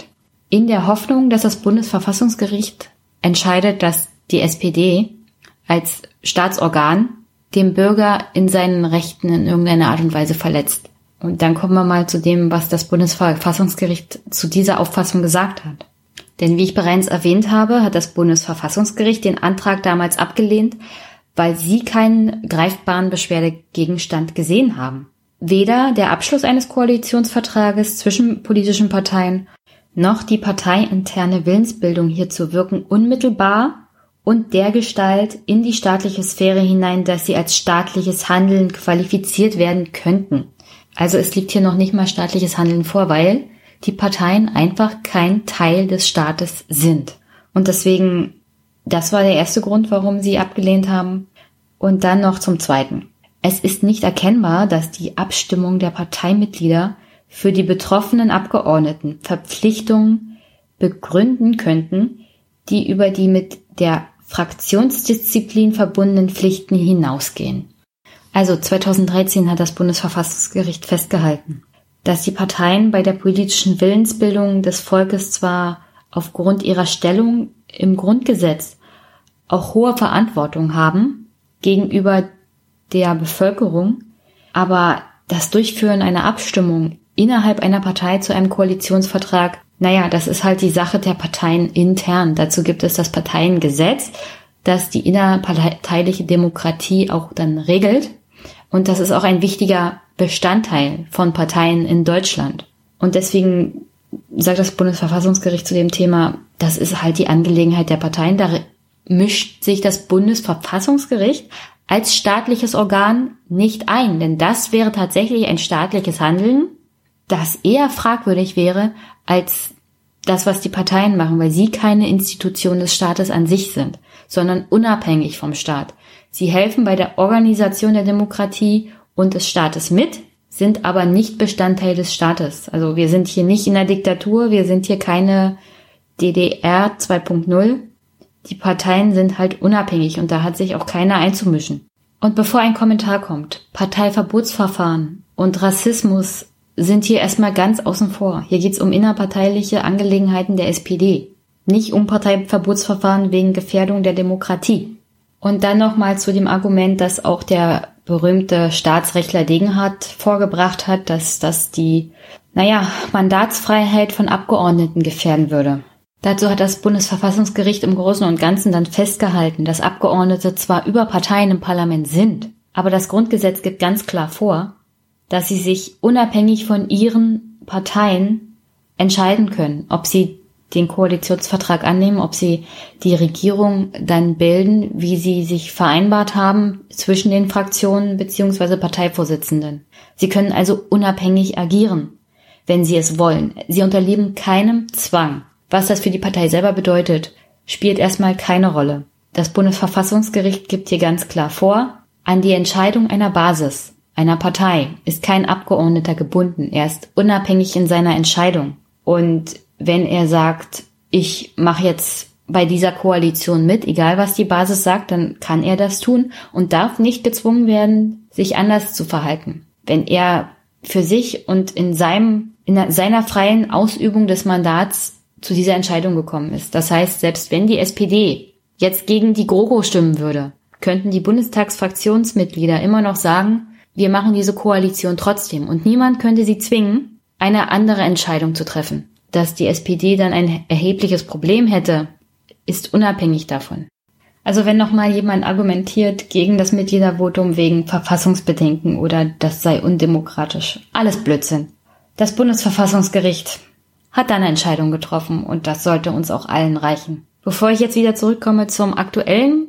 in der Hoffnung, dass das Bundesverfassungsgericht entscheidet, dass die S P D als Staatsorgan dem Bürger in seinen Rechten in irgendeiner Art und Weise verletzt. Und dann kommen wir mal zu dem, was das Bundesverfassungsgericht zu dieser Auffassung gesagt hat. Denn wie ich bereits erwähnt habe, hat das Bundesverfassungsgericht den Antrag damals abgelehnt, weil sie keinen greifbaren Beschwerdegegenstand gesehen haben. Weder der Abschluss eines Koalitionsvertrages zwischen politischen Parteien noch die parteiinterne Willensbildung hierzu wirken unmittelbar und dergestalt in die staatliche Sphäre hinein, dass sie als staatliches Handeln qualifiziert werden könnten. Also es liegt hier noch nicht mal staatliches Handeln vor, weil die Parteien einfach kein Teil des Staates sind. Und deswegen, das war der erste Grund, warum sie abgelehnt haben. Und dann noch zum Zweiten. Es ist nicht erkennbar, dass die Abstimmung der Parteimitglieder für die betroffenen Abgeordneten Verpflichtungen begründen könnten, die über die mit der Fraktionsdisziplin verbundenen Pflichten hinausgehen. Also zweitausenddreizehn hat das Bundesverfassungsgericht festgehalten, dass die Parteien bei der politischen Willensbildung des Volkes zwar aufgrund ihrer Stellung im Grundgesetz auch hohe Verantwortung haben gegenüber der Bevölkerung, aber das Durchführen einer Abstimmung innerhalb einer Partei zu einem Koalitionsvertrag, naja, das ist halt die Sache der Parteien intern. Dazu gibt es das Parteiengesetz, das die innerparteiliche Demokratie auch dann regelt. Und das ist auch ein wichtiger Bestandteil von Parteien in Deutschland. Und deswegen sagt das Bundesverfassungsgericht zu dem Thema, das ist halt die Angelegenheit der Parteien. Da mischt sich das Bundesverfassungsgericht als staatliches Organ nicht ein. Denn das wäre tatsächlich ein staatliches Handeln, das eher fragwürdig wäre als das, was die Parteien machen, weil sie keine Institution des Staates an sich sind, sondern unabhängig vom Staat. Sie helfen bei der Organisation der Demokratie und des Staates mit, sind aber nicht Bestandteil des Staates. Also wir sind hier nicht in der Diktatur, wir sind hier keine D D R zwei Punkt null. Die Parteien sind halt unabhängig und da hat sich auch keiner einzumischen. Und bevor ein Kommentar kommt, Parteiverbotsverfahren und Rassismus sind hier erstmal ganz außen vor. Hier geht es um innerparteiliche Angelegenheiten der S P D, nicht um Parteiverbotsverfahren wegen Gefährdung der Demokratie. Und dann nochmal zu dem Argument, das auch der berühmte Staatsrechtler Degenhardt vorgebracht hat, dass das die, naja, Mandatsfreiheit von Abgeordneten gefährden würde. Dazu hat das Bundesverfassungsgericht im Großen und Ganzen dann festgehalten, dass Abgeordnete zwar über Parteien im Parlament sind, aber das Grundgesetz gibt ganz klar vor, dass sie sich unabhängig von ihren Parteien entscheiden können, ob sie den Koalitionsvertrag annehmen, ob sie die Regierung dann bilden, wie sie sich vereinbart haben zwischen den Fraktionen bzw. Parteivorsitzenden. Sie können also unabhängig agieren, wenn sie es wollen. Sie unterliegen keinem Zwang. Was das für die Partei selber bedeutet, spielt erstmal keine Rolle. Das Bundesverfassungsgericht gibt hier ganz klar vor, an die Entscheidung einer Basis, einer Partei, ist kein Abgeordneter gebunden. Er ist unabhängig in seiner Entscheidung. Und wenn er sagt, ich mache jetzt bei dieser Koalition mit, egal was die Basis sagt, dann kann er das tun und darf nicht gezwungen werden, sich anders zu verhalten. Wenn er für sich und in seinem, in seiner freien Ausübung des Mandats zu dieser Entscheidung gekommen ist. Das heißt, selbst wenn die S P D jetzt gegen die GroKo stimmen würde, könnten die Bundestagsfraktionsmitglieder immer noch sagen, wir machen diese Koalition trotzdem und niemand könnte sie zwingen, eine andere Entscheidung zu treffen. Dass die S P D dann ein erhebliches Problem hätte, ist unabhängig davon. Also wenn nochmal jemand argumentiert gegen das Mitgliedervotum wegen Verfassungsbedenken oder das sei undemokratisch, alles Blödsinn. Das Bundesverfassungsgericht hat da eine Entscheidung getroffen und das sollte uns auch allen reichen. Bevor ich jetzt wieder zurückkomme zum aktuellen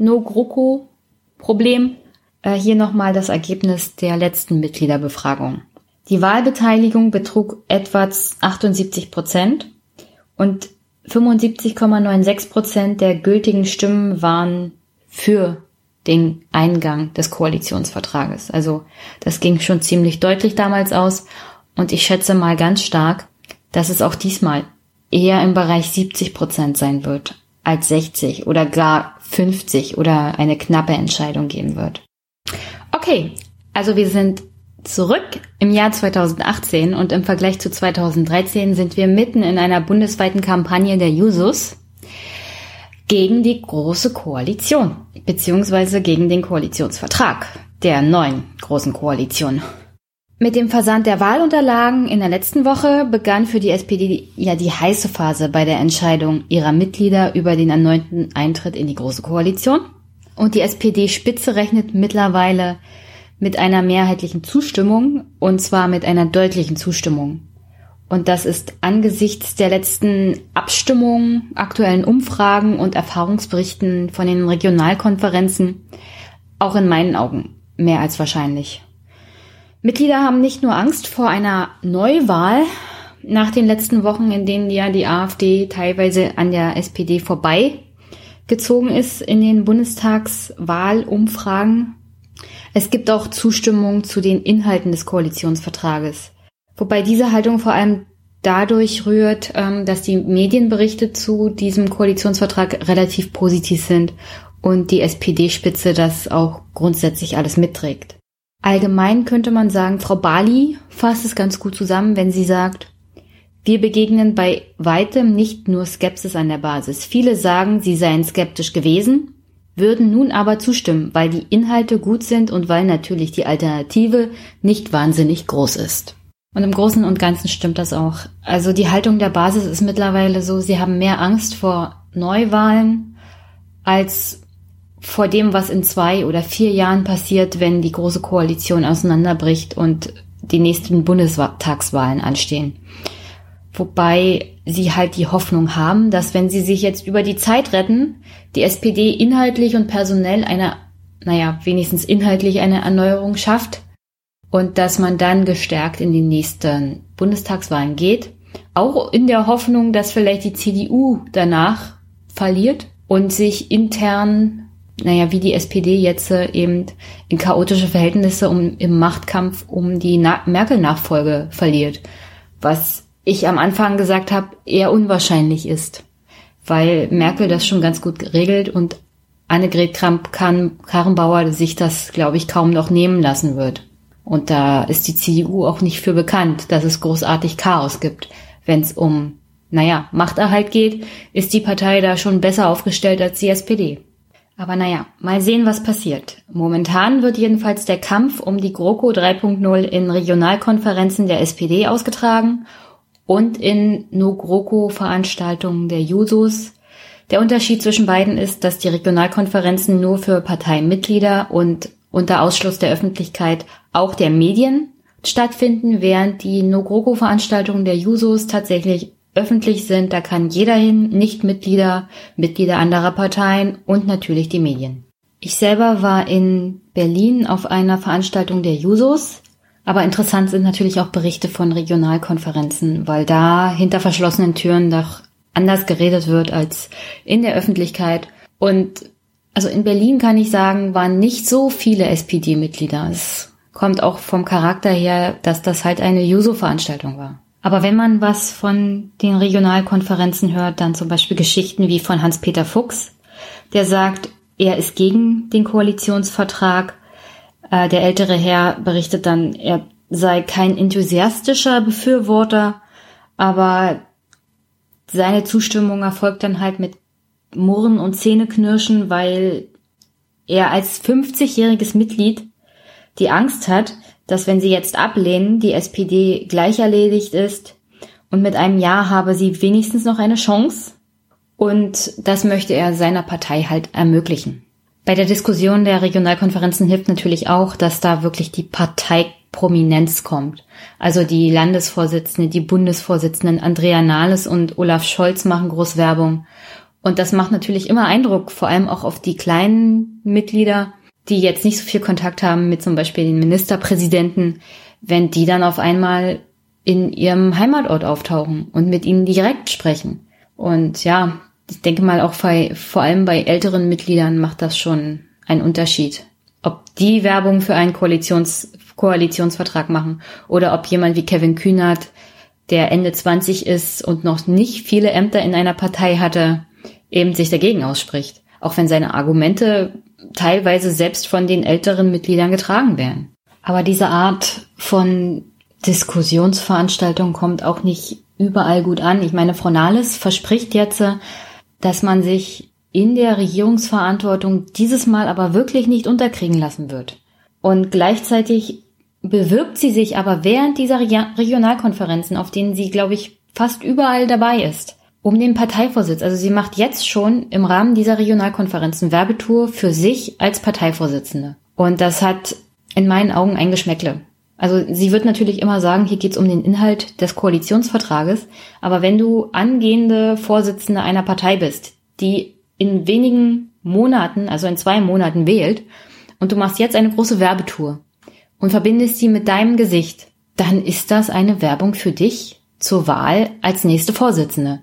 No-GroKo-Problem, äh, hier nochmal das Ergebnis der letzten Mitgliederbefragung. Die Wahlbeteiligung betrug etwa achtundsiebzig Prozent und fünfundsiebzig Komma sechsundneunzig Prozent der gültigen Stimmen waren für den Eingang des Koalitionsvertrages. Also das ging schon ziemlich deutlich damals aus und ich schätze mal ganz stark, dass es auch diesmal eher im Bereich siebzig Prozent sein wird als sechzig oder gar fünfzig oder eine knappe Entscheidung geben wird. Okay, also wir sind zurück im Jahr zweitausendachtzehn und im Vergleich zu zweitausenddreizehn sind wir mitten in einer bundesweiten Kampagne der Jusos gegen die Große Koalition, beziehungsweise gegen den Koalitionsvertrag der neuen Großen Koalition. Mit dem Versand der Wahlunterlagen in der letzten Woche begann für die S P D ja die heiße Phase bei der Entscheidung ihrer Mitglieder über den erneuten Eintritt in die Große Koalition. Und die S P D-Spitze rechnet mittlerweile mit einer mehrheitlichen Zustimmung, und zwar mit einer deutlichen Zustimmung. Und das ist angesichts der letzten Abstimmungen, aktuellen Umfragen und Erfahrungsberichten von den Regionalkonferenzen auch in meinen Augen mehr als wahrscheinlich. Mitglieder haben nicht nur Angst vor einer Neuwahl nach den letzten Wochen, in denen ja die AfD teilweise an der S P D vorbeigezogen ist in den Bundestagswahlumfragen. Es gibt auch Zustimmung zu den Inhalten des Koalitionsvertrages. Wobei diese Haltung vor allem dadurch rührt, dass die Medienberichte zu diesem Koalitionsvertrag relativ positiv sind und die S P D-Spitze das auch grundsätzlich alles mitträgt. Allgemein könnte man sagen, Frau Barley fasst es ganz gut zusammen, wenn sie sagt, wir begegnen bei weitem nicht nur Skepsis an der Basis. Viele sagen, sie seien skeptisch gewesen, würden nun aber zustimmen, weil die Inhalte gut sind und weil natürlich die Alternative nicht wahnsinnig groß ist. Und im Großen und Ganzen stimmt das auch. Also die Haltung der Basis ist mittlerweile so, sie haben mehr Angst vor Neuwahlen als vor dem, was in zwei oder vier Jahren passiert, wenn die Große Koalition auseinanderbricht und die nächsten Bundestagswahlen anstehen. Wobei sie halt die Hoffnung haben, dass wenn sie sich jetzt über die Zeit retten, die S P D inhaltlich und personell eine, naja, wenigstens inhaltlich eine Erneuerung schafft und dass man dann gestärkt in die nächsten Bundestagswahlen geht. Auch in der Hoffnung, dass vielleicht die C D U danach verliert und sich intern, naja, wie die S P D jetzt äh, eben in chaotische Verhältnisse um, im Machtkampf um die Na- Merkel-Nachfolge verliert. Was ich am Anfang gesagt habe, eher unwahrscheinlich ist, weil Merkel das schon ganz gut regelt und Annegret Kramp-Karrenbauer sich das, glaube ich, kaum noch nehmen lassen wird. Und da ist die C D U auch nicht für bekannt, dass es großartig Chaos gibt. Wenn es um, naja, Machterhalt geht, ist die Partei da schon besser aufgestellt als die S P D. Aber naja, mal sehen, was passiert. Momentan wird jedenfalls der Kampf um die GroKo drei Punkt null in Regionalkonferenzen der S P D ausgetragen und in No-GroKo-Veranstaltungen der Jusos. Der Unterschied zwischen beiden ist, dass die Regionalkonferenzen nur für Parteimitglieder und unter Ausschluss der Öffentlichkeit auch der Medien stattfinden, während die No-GroKo-Veranstaltungen der Jusos tatsächlich öffentlich sind. Da kann jeder hin, nicht Mitglieder, Mitglieder anderer Parteien und natürlich die Medien. Ich selber war in Berlin auf einer Veranstaltung der Jusos, aber interessant sind natürlich auch Berichte von Regionalkonferenzen, weil da hinter verschlossenen Türen doch anders geredet wird als in der Öffentlichkeit. Und also in Berlin kann ich sagen, waren nicht so viele S P D-Mitglieder. Es kommt auch vom Charakter her, dass das halt eine Juso-Veranstaltung war. Aber wenn man was von den Regionalkonferenzen hört, dann zum Beispiel Geschichten wie von Hans-Peter Fuchs, der sagt, er ist gegen den Koalitionsvertrag. Äh, der ältere Herr berichtet dann, er sei kein enthusiastischer Befürworter, aber seine Zustimmung erfolgt dann halt mit Murren und Zähneknirschen, weil er als fünfzigjähriges Mitglied die Angst hat, dass wenn sie jetzt ablehnen, die S P D gleich erledigt ist und mit einem Ja habe sie wenigstens noch eine Chance. Und das möchte er seiner Partei halt ermöglichen. Bei der Diskussion der Regionalkonferenzen hilft natürlich auch, dass da wirklich die Parteiprominenz kommt. Also die Landesvorsitzende, die Bundesvorsitzenden Andrea Nahles und Olaf Scholz machen groß Werbung. Und das macht natürlich immer Eindruck, vor allem auch auf die kleinen Mitglieder, die jetzt nicht so viel Kontakt haben mit zum Beispiel den Ministerpräsidenten, wenn die dann auf einmal in ihrem Heimatort auftauchen und mit ihnen direkt sprechen. Und ja, ich denke mal auch bei, vor allem bei älteren Mitgliedern macht das schon einen Unterschied. Ob die Werbung für einen Koalitions, Koalitionsvertrag machen oder ob jemand wie Kevin Kühnert, der Ende zwanzig ist und noch nicht viele Ämter in einer Partei hatte, eben sich dagegen ausspricht. Auch wenn seine Argumente teilweise selbst von den älteren Mitgliedern getragen werden. Aber diese Art von Diskussionsveranstaltung kommt auch nicht überall gut an. Ich meine, Frau Nahles verspricht jetzt, dass man sich in der Regierungsverantwortung dieses Mal aber wirklich nicht unterkriegen lassen wird. Und gleichzeitig bewirbt sie sich aber während dieser Regionalkonferenzen, auf denen sie, glaube ich, fast überall dabei ist, um den Parteivorsitz. Also sie macht jetzt schon im Rahmen dieser Regionalkonferenzen Werbetour für sich als Parteivorsitzende. Und das hat in meinen Augen ein Geschmäckle. Also sie wird natürlich immer sagen, hier geht's um den Inhalt des Koalitionsvertrages. Aber wenn du angehende Vorsitzende einer Partei bist, die in wenigen Monaten, also in zwei Monaten wählt, und du machst jetzt eine große Werbetour und verbindest sie mit deinem Gesicht, dann ist das eine Werbung für dich zur Wahl als nächste Vorsitzende.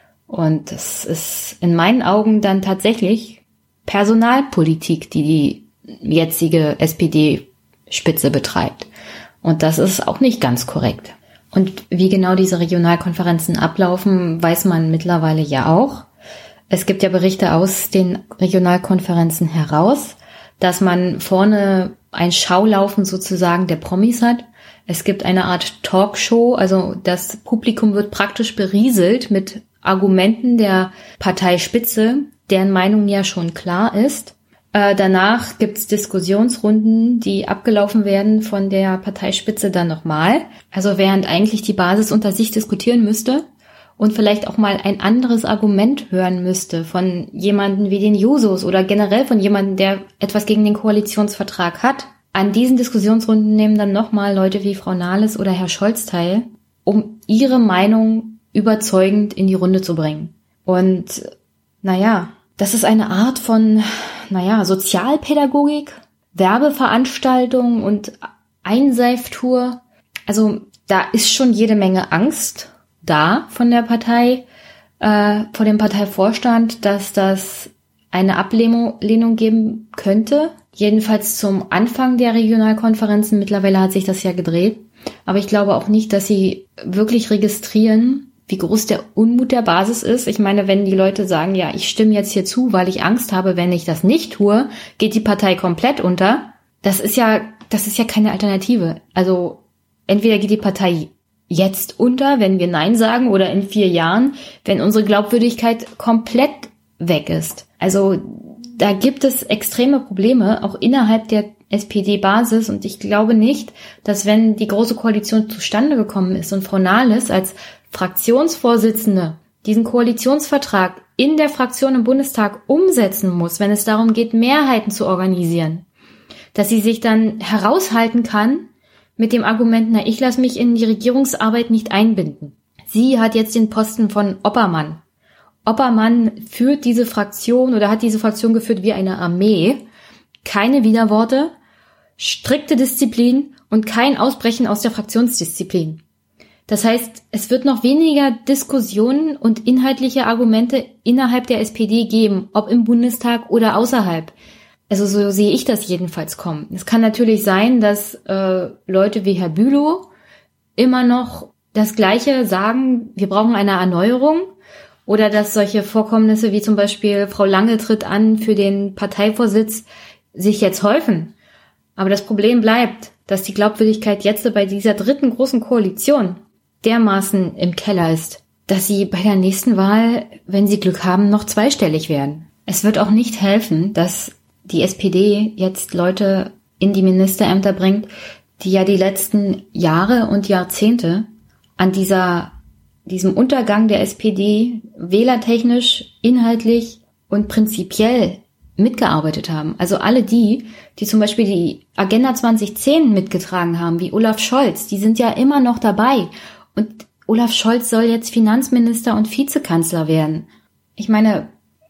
Und das ist in meinen Augen dann tatsächlich Personalpolitik, die die jetzige S P D-Spitze betreibt. Und das ist auch nicht ganz korrekt. Und wie genau diese Regionalkonferenzen ablaufen, weiß man mittlerweile ja auch. Es gibt ja Berichte aus den Regionalkonferenzen heraus, dass man vorne ein Schaulaufen sozusagen der Promis hat. Es gibt eine Art Talkshow, also das Publikum wird praktisch berieselt mit Argumenten der Parteispitze, deren Meinung ja schon klar ist. Äh, danach gibt's Diskussionsrunden, die abgelaufen werden von der Parteispitze dann nochmal. Also während eigentlich die Basis unter sich diskutieren müsste und vielleicht auch mal ein anderes Argument hören müsste von jemandem wie den Jusos oder generell von jemandem, der etwas gegen den Koalitionsvertrag hat. An diesen Diskussionsrunden nehmen dann nochmal Leute wie Frau Nahles oder Herr Scholz teil, um ihre Meinung überzeugend in die Runde zu bringen. Und naja, das ist eine Art von, naja, Sozialpädagogik, Werbeveranstaltung und Einseiftour. Also da ist schon jede Menge Angst da von der Partei, äh, vor dem Parteivorstand, dass das eine Ablehnung Lehnung geben könnte. Jedenfalls zum Anfang der Regionalkonferenzen. Mittlerweile hat sich das ja gedreht. Aber ich glaube auch nicht, dass sie wirklich registrieren, wie groß der Unmut der Basis ist. Ich meine, wenn die Leute sagen, ja, ich stimme jetzt hier zu, weil ich Angst habe, wenn ich das nicht tue, geht die Partei komplett unter. Das ist ja, das ist ja keine Alternative. Also entweder geht die Partei jetzt unter, wenn wir Nein sagen, oder in vier Jahren, wenn unsere Glaubwürdigkeit komplett weg ist. Also da gibt es extreme Probleme, auch innerhalb der S P D-Basis. Und ich glaube nicht, dass wenn die Große Koalition zustande gekommen ist und Frau Nahles als Fraktionsvorsitzende diesen Koalitionsvertrag in der Fraktion im Bundestag umsetzen muss, wenn es darum geht, Mehrheiten zu organisieren, dass sie sich dann heraushalten kann mit dem Argument, na, ich lasse mich in die Regierungsarbeit nicht einbinden. Sie hat jetzt den Posten von Oppermann. Oppermann führt diese Fraktion oder hat diese Fraktion geführt wie eine Armee. Keine Widerworte, strikte Disziplin und kein Ausbrechen aus der Fraktionsdisziplin. Das heißt, es wird noch weniger Diskussionen und inhaltliche Argumente innerhalb der S P D geben, ob im Bundestag oder außerhalb. Also so sehe ich das jedenfalls kommen. Es kann natürlich sein, dass äh, Leute wie Herr Bülow immer noch das Gleiche sagen, wir brauchen eine Erneuerung, oder dass solche Vorkommnisse wie zum Beispiel Frau Lange tritt an für den Parteivorsitz sich jetzt häufen. Aber das Problem bleibt, dass die Glaubwürdigkeit jetzt bei dieser dritten großen Koalition dermaßen im Keller ist, dass sie bei der nächsten Wahl, wenn sie Glück haben, noch zweistellig werden. Es wird auch nicht helfen, dass die S P D jetzt Leute in die Ministerämter bringt, die ja die letzten Jahre und Jahrzehnte an dieser, diesem Untergang der S P D wählertechnisch, inhaltlich und prinzipiell mitgearbeitet haben. Also alle die, die zum Beispiel die Agenda zwanzig zehn mitgetragen haben, wie Olaf Scholz, die sind ja immer noch dabei. Und Olaf Scholz soll jetzt Finanzminister und Vizekanzler werden. Ich meine,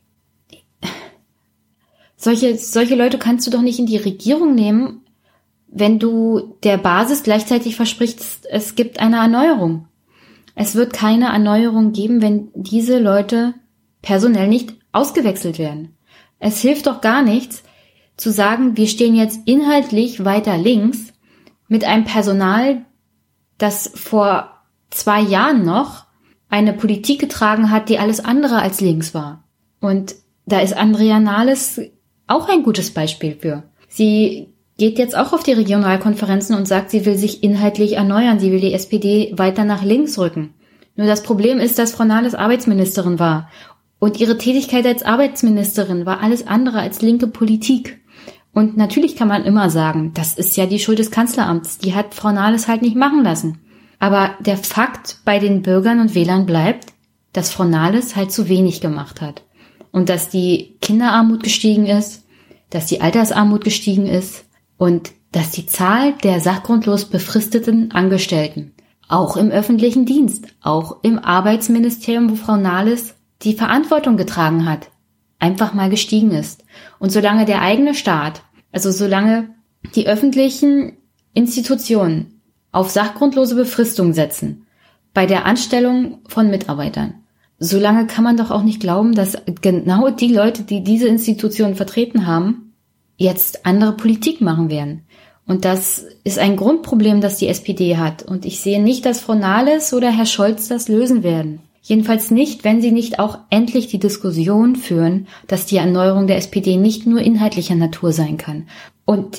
solche, solche Leute kannst du doch nicht in die Regierung nehmen, wenn du der Basis gleichzeitig versprichst, es gibt eine Erneuerung. Es wird keine Erneuerung geben, wenn diese Leute personell nicht ausgewechselt werden. Es hilft doch gar nichts, zu sagen, wir stehen jetzt inhaltlich weiter links mit einem Personal, das vor zwei Jahren noch eine Politik getragen hat, die alles andere als links war. Und da ist Andrea Nahles auch ein gutes Beispiel für. Sie geht jetzt auch auf die Regionalkonferenzen und sagt, sie will sich inhaltlich erneuern, sie will die S P D weiter nach links rücken. Nur das Problem ist, dass Frau Nahles Arbeitsministerin war. Und ihre Tätigkeit als Arbeitsministerin war alles andere als linke Politik. Und natürlich kann man immer sagen, das ist ja die Schuld des Kanzleramts. Die hat Frau Nahles halt nicht machen lassen. Aber der Fakt bei den Bürgern und Wählern bleibt, dass Frau Nahles halt zu wenig gemacht hat. Und dass die Kinderarmut gestiegen ist, dass die Altersarmut gestiegen ist und dass die Zahl der sachgrundlos befristeten Angestellten, auch im öffentlichen Dienst, auch im Arbeitsministerium, wo Frau Nahles die Verantwortung getragen hat, einfach mal gestiegen ist. Und solange der eigene Staat, also solange die öffentlichen Institutionen auf sachgrundlose Befristung setzen, bei der Anstellung von Mitarbeitern, solange kann man doch auch nicht glauben, dass genau die Leute, die diese Institutionen vertreten haben, jetzt andere Politik machen werden. Und das ist ein Grundproblem, das die S P D hat. Und ich sehe nicht, dass Frau Nahles oder Herr Scholz das lösen werden. Jedenfalls nicht, wenn sie nicht auch endlich die Diskussion führen, dass die Erneuerung der S P D nicht nur inhaltlicher Natur sein kann. Und,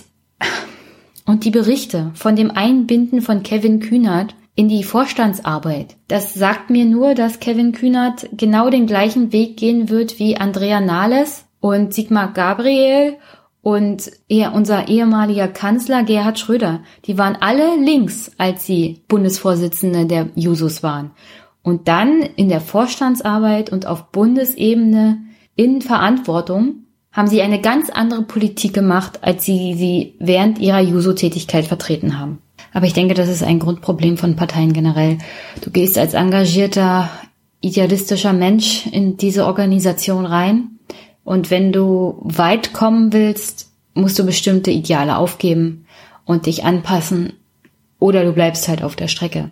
und die Berichte von dem Einbinden von Kevin Kühnert in die Vorstandsarbeit, das sagt mir nur, dass Kevin Kühnert genau den gleichen Weg gehen wird wie Andrea Nahles und Sigmar Gabriel und eher unser ehemaliger Kanzler Gerhard Schröder. Die waren alle links, als sie Bundesvorsitzende der Jusos waren. Und dann in der Vorstandsarbeit und auf Bundesebene in Verantwortung haben sie eine ganz andere Politik gemacht, als sie sie während ihrer Juso-Tätigkeit vertreten haben. Aber ich denke, das ist ein Grundproblem von Parteien generell. Du gehst als engagierter, idealistischer Mensch in diese Organisation rein und wenn du weit kommen willst, musst du bestimmte Ideale aufgeben und dich anpassen oder du bleibst halt auf der Strecke.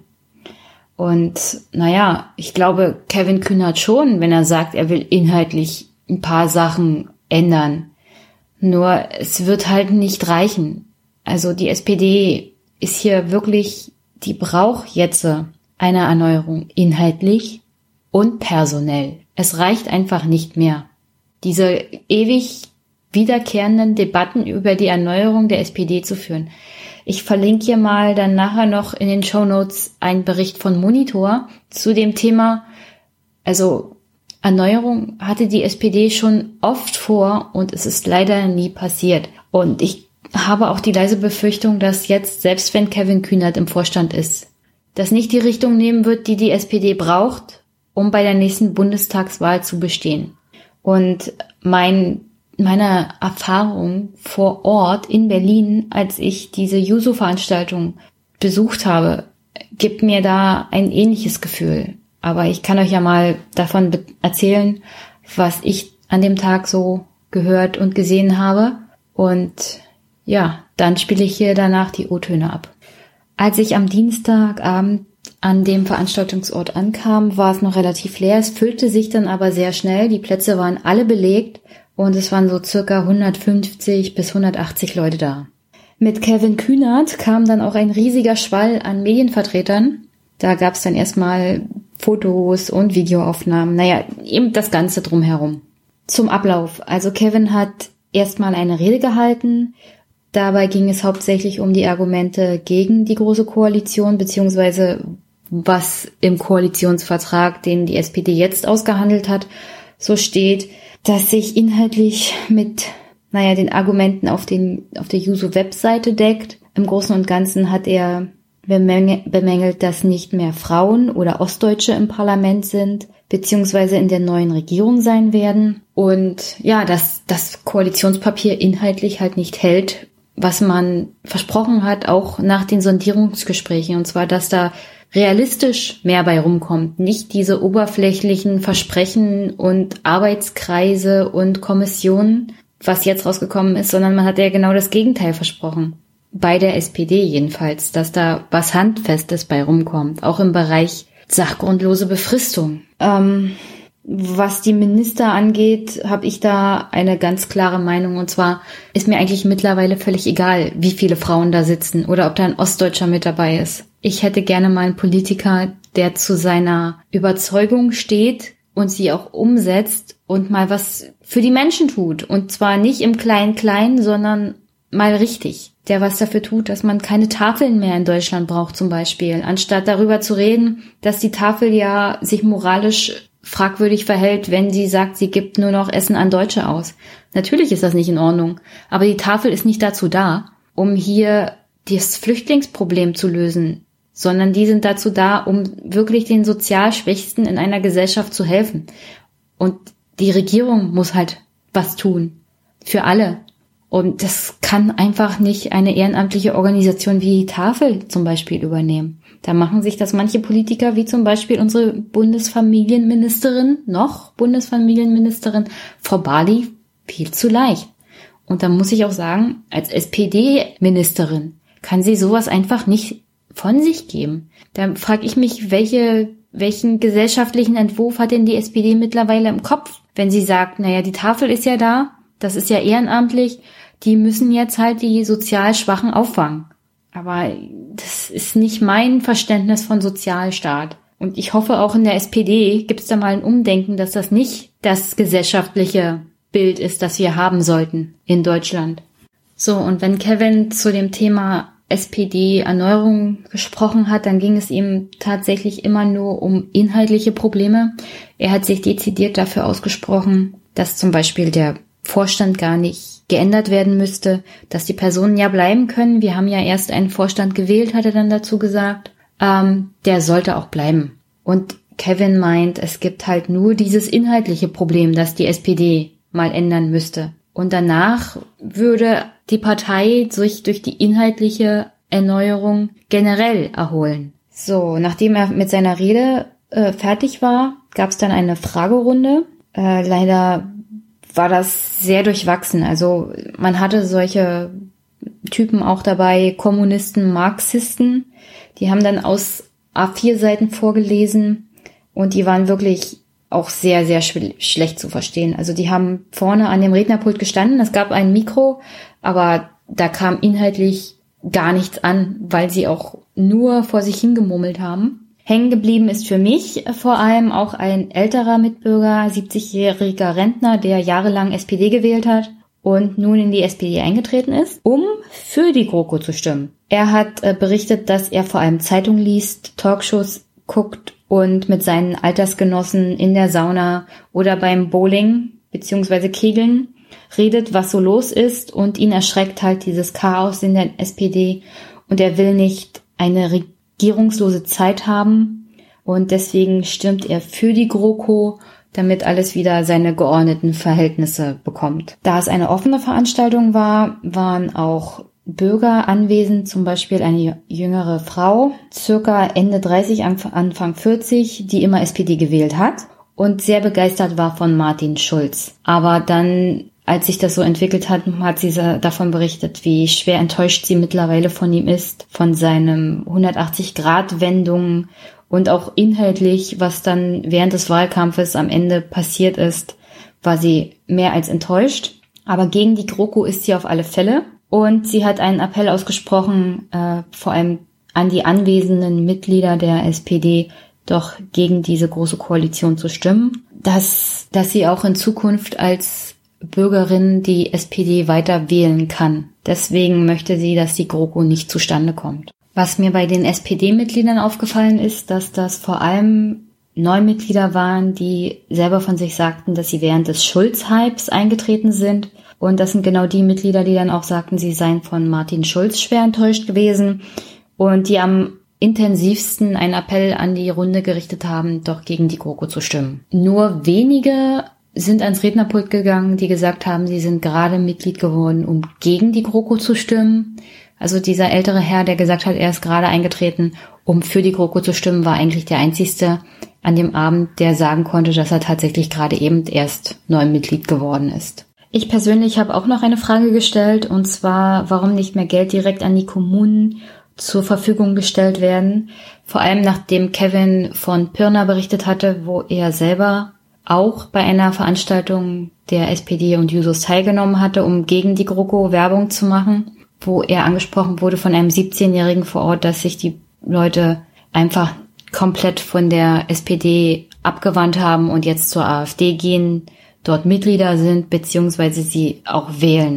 Und naja, ich glaube, Kevin Kühnert schon, wenn er sagt, er will inhaltlich ein paar Sachen ändern. Nur es wird halt nicht reichen. Also die S P D ist hier wirklich, die braucht jetzt eine Erneuerung inhaltlich und personell. Es reicht einfach nicht mehr. Diese ewig wiederkehrenden Debatten über die Erneuerung der S P D zu führen. Ich verlinke hier mal dann nachher noch in den Shownotes einen Bericht von Monitor zu dem Thema. Also Erneuerung hatte die S P D schon oft vor und es ist leider nie passiert. Und ich habe auch die leise Befürchtung, dass jetzt, selbst wenn Kevin Kühnert im Vorstand ist, das nicht die Richtung nehmen wird, die die S P D braucht, um bei der nächsten Bundestagswahl zu bestehen. Und mein Meine Erfahrung vor Ort in Berlin, als ich diese Juso-Veranstaltung besucht habe, gibt mir da ein ähnliches Gefühl. Aber ich kann euch ja mal davon be- erzählen, was ich an dem Tag so gehört und gesehen habe. Und ja, dann spiele ich hier danach die O-Töne ab. Als ich am Dienstagabend an dem Veranstaltungsort ankam, war es noch relativ leer. Es füllte sich dann aber sehr schnell. Die Plätze waren alle belegt. Und es waren so circa hundertfünfzig bis hundertachtzig Leute da. Mit Kevin Kühnert kam dann auch ein riesiger Schwall an Medienvertretern. Da gab es dann erstmal Fotos und Videoaufnahmen. Naja, eben das Ganze drumherum. Zum Ablauf. Also Kevin hat erstmal eine Rede gehalten. Dabei ging es hauptsächlich um die Argumente gegen die Große Koalition, beziehungsweise was im Koalitionsvertrag, den die S P D jetzt ausgehandelt hat, so steht, dass sich inhaltlich mit, naja, den Argumenten auf den, auf der Juso-Webseite deckt. Im Großen und Ganzen hat er bemängelt, dass nicht mehr Frauen oder Ostdeutsche im Parlament sind, beziehungsweise in der neuen Regierung sein werden. Und ja, dass das Koalitionspapier inhaltlich halt nicht hält, was man versprochen hat, auch nach den Sondierungsgesprächen. Und zwar, dass da realistisch mehr bei rumkommt. Nicht diese oberflächlichen Versprechen und Arbeitskreise und Kommissionen, was jetzt rausgekommen ist, sondern man hat ja genau das Gegenteil versprochen. Bei der S P D jedenfalls, dass da was Handfestes bei rumkommt. Auch im Bereich sachgrundlose Befristung. Ähm, was die Minister angeht, habe ich da eine ganz klare Meinung. Und zwar ist mir eigentlich mittlerweile völlig egal, wie viele Frauen da sitzen oder ob da ein Ostdeutscher mit dabei ist. Ich hätte gerne mal einen Politiker, der zu seiner Überzeugung steht und sie auch umsetzt und mal was für die Menschen tut. Und zwar nicht im Klein-Klein, sondern mal richtig, der was dafür tut, dass man keine Tafeln mehr in Deutschland braucht zum Beispiel, anstatt darüber zu reden, dass die Tafel ja sich moralisch fragwürdig verhält, wenn sie sagt, sie gibt nur noch Essen an Deutsche aus. Natürlich ist das nicht in Ordnung, aber die Tafel ist nicht dazu da, um hier das Flüchtlingsproblem zu lösen, sondern die sind dazu da, um wirklich den sozial Schwächsten in einer Gesellschaft zu helfen. Und die Regierung muss halt was tun. Für alle. Und das kann einfach nicht eine ehrenamtliche Organisation wie die Tafel zum Beispiel übernehmen. Da machen sich das manche Politiker, wie zum Beispiel unsere Bundesfamilienministerin, noch Bundesfamilienministerin Frau Barley, viel zu leicht. Und da muss ich auch sagen, als S P D-Ministerin kann sie sowas einfach nicht von sich geben. Da frage ich mich, welche, welchen gesellschaftlichen Entwurf hat denn die S P D mittlerweile im Kopf? Wenn sie sagt, naja, die Tafel ist ja da, das ist ja ehrenamtlich, die müssen jetzt halt die sozial Schwachen auffangen. Aber das ist nicht mein Verständnis von Sozialstaat. Und ich hoffe, auch in der S P D gibt es da mal ein Umdenken, dass das nicht das gesellschaftliche Bild ist, das wir haben sollten in Deutschland. So, und wenn Kevin zu dem Thema S P D-Erneuerung gesprochen hat, dann ging es ihm tatsächlich immer nur um inhaltliche Probleme. Er hat sich dezidiert dafür ausgesprochen, dass zum Beispiel der Vorstand gar nicht geändert werden müsste, dass die Personen ja bleiben können. Wir haben ja erst einen Vorstand gewählt, hat er dann dazu gesagt. Ähm, der sollte auch bleiben. Und Kevin meint, es gibt halt nur dieses inhaltliche Problem, das die S P D mal ändern müsste. Und danach würde die Partei sich durch die inhaltliche Erneuerung generell erholen. So, nachdem er mit seiner Rede äh, fertig war, gab es dann eine Fragerunde. Äh, leider war das sehr durchwachsen. Also man hatte solche Typen auch dabei, Kommunisten, Marxisten. Die haben dann aus A vier Seiten vorgelesen und die waren wirklich auch sehr, sehr sch- schlecht zu verstehen. Also die haben vorne an dem Rednerpult gestanden, es gab ein Mikro, aber da kam inhaltlich gar nichts an, weil sie auch nur vor sich hingemurmelt haben. Hängen geblieben ist für mich vor allem auch ein älterer Mitbürger, siebzigjähriger Rentner, der jahrelang S P D gewählt hat und nun in die S P D eingetreten ist, um für die GroKo zu stimmen. Er hat äh, berichtet, dass er vor allem Zeitung liest, Talkshows guckt und mit seinen Altersgenossen in der Sauna oder beim Bowling bzw. Kegeln redet, was so los ist, und ihn erschreckt halt dieses Chaos in der S P D und er will nicht eine regierungslose Zeit haben und deswegen stimmt er für die GroKo, damit alles wieder seine geordneten Verhältnisse bekommt. Da es eine offene Veranstaltung war, waren auch Bürger anwesend, zum Beispiel eine jüngere Frau, circa Ende dreißig, Anfang vierzig, die immer S P D gewählt hat und sehr begeistert war von Martin Schulz. Aber dann, als sich das so entwickelt hat, hat sie davon berichtet, wie schwer enttäuscht sie mittlerweile von ihm ist, von seinem hundertachtzig Grad Wendungen und auch inhaltlich, was dann während des Wahlkampfes am Ende passiert ist, war sie mehr als enttäuscht. Aber gegen die GroKo ist sie auf alle Fälle. Und sie hat einen Appell ausgesprochen, äh, vor allem an die anwesenden Mitglieder der S P D, doch gegen diese große Koalition zu stimmen, dass, dass sie auch in Zukunft als Bürgerin die S P D weiter wählen kann. Deswegen möchte sie, dass die GroKo nicht zustande kommt. Was mir bei den S P D-Mitgliedern aufgefallen ist, dass das vor allem Neumitglieder waren, die selber von sich sagten, dass sie während des Schulz-Hypes eingetreten sind. Und das sind genau die Mitglieder, die dann auch sagten, sie seien von Martin Schulz schwer enttäuscht gewesen und die am intensivsten einen Appell an die Runde gerichtet haben, doch gegen die GroKo zu stimmen. Nur wenige sind ans Rednerpult gegangen, die gesagt haben, sie sind gerade Mitglied geworden, um gegen die GroKo zu stimmen. Also dieser ältere Herr, der gesagt hat, er ist gerade eingetreten, um für die GroKo zu stimmen, war eigentlich der einzigste an dem Abend, der sagen konnte, dass er tatsächlich gerade eben erst neu Mitglied geworden ist. Ich persönlich habe auch noch eine Frage gestellt, und zwar, warum nicht mehr Geld direkt an die Kommunen zur Verfügung gestellt werden. Vor allem nachdem Kevin von Pirna berichtet hatte, wo er selber auch bei einer Veranstaltung der S P D und Jusos teilgenommen hatte, um gegen die GroKo Werbung zu machen, wo er angesprochen wurde von einem siebzehnjährigen vor Ort, dass sich die Leute einfach komplett von der S P D abgewandt haben und jetzt zur AfD gehen, dort Mitglieder sind, beziehungsweise sie auch wählen.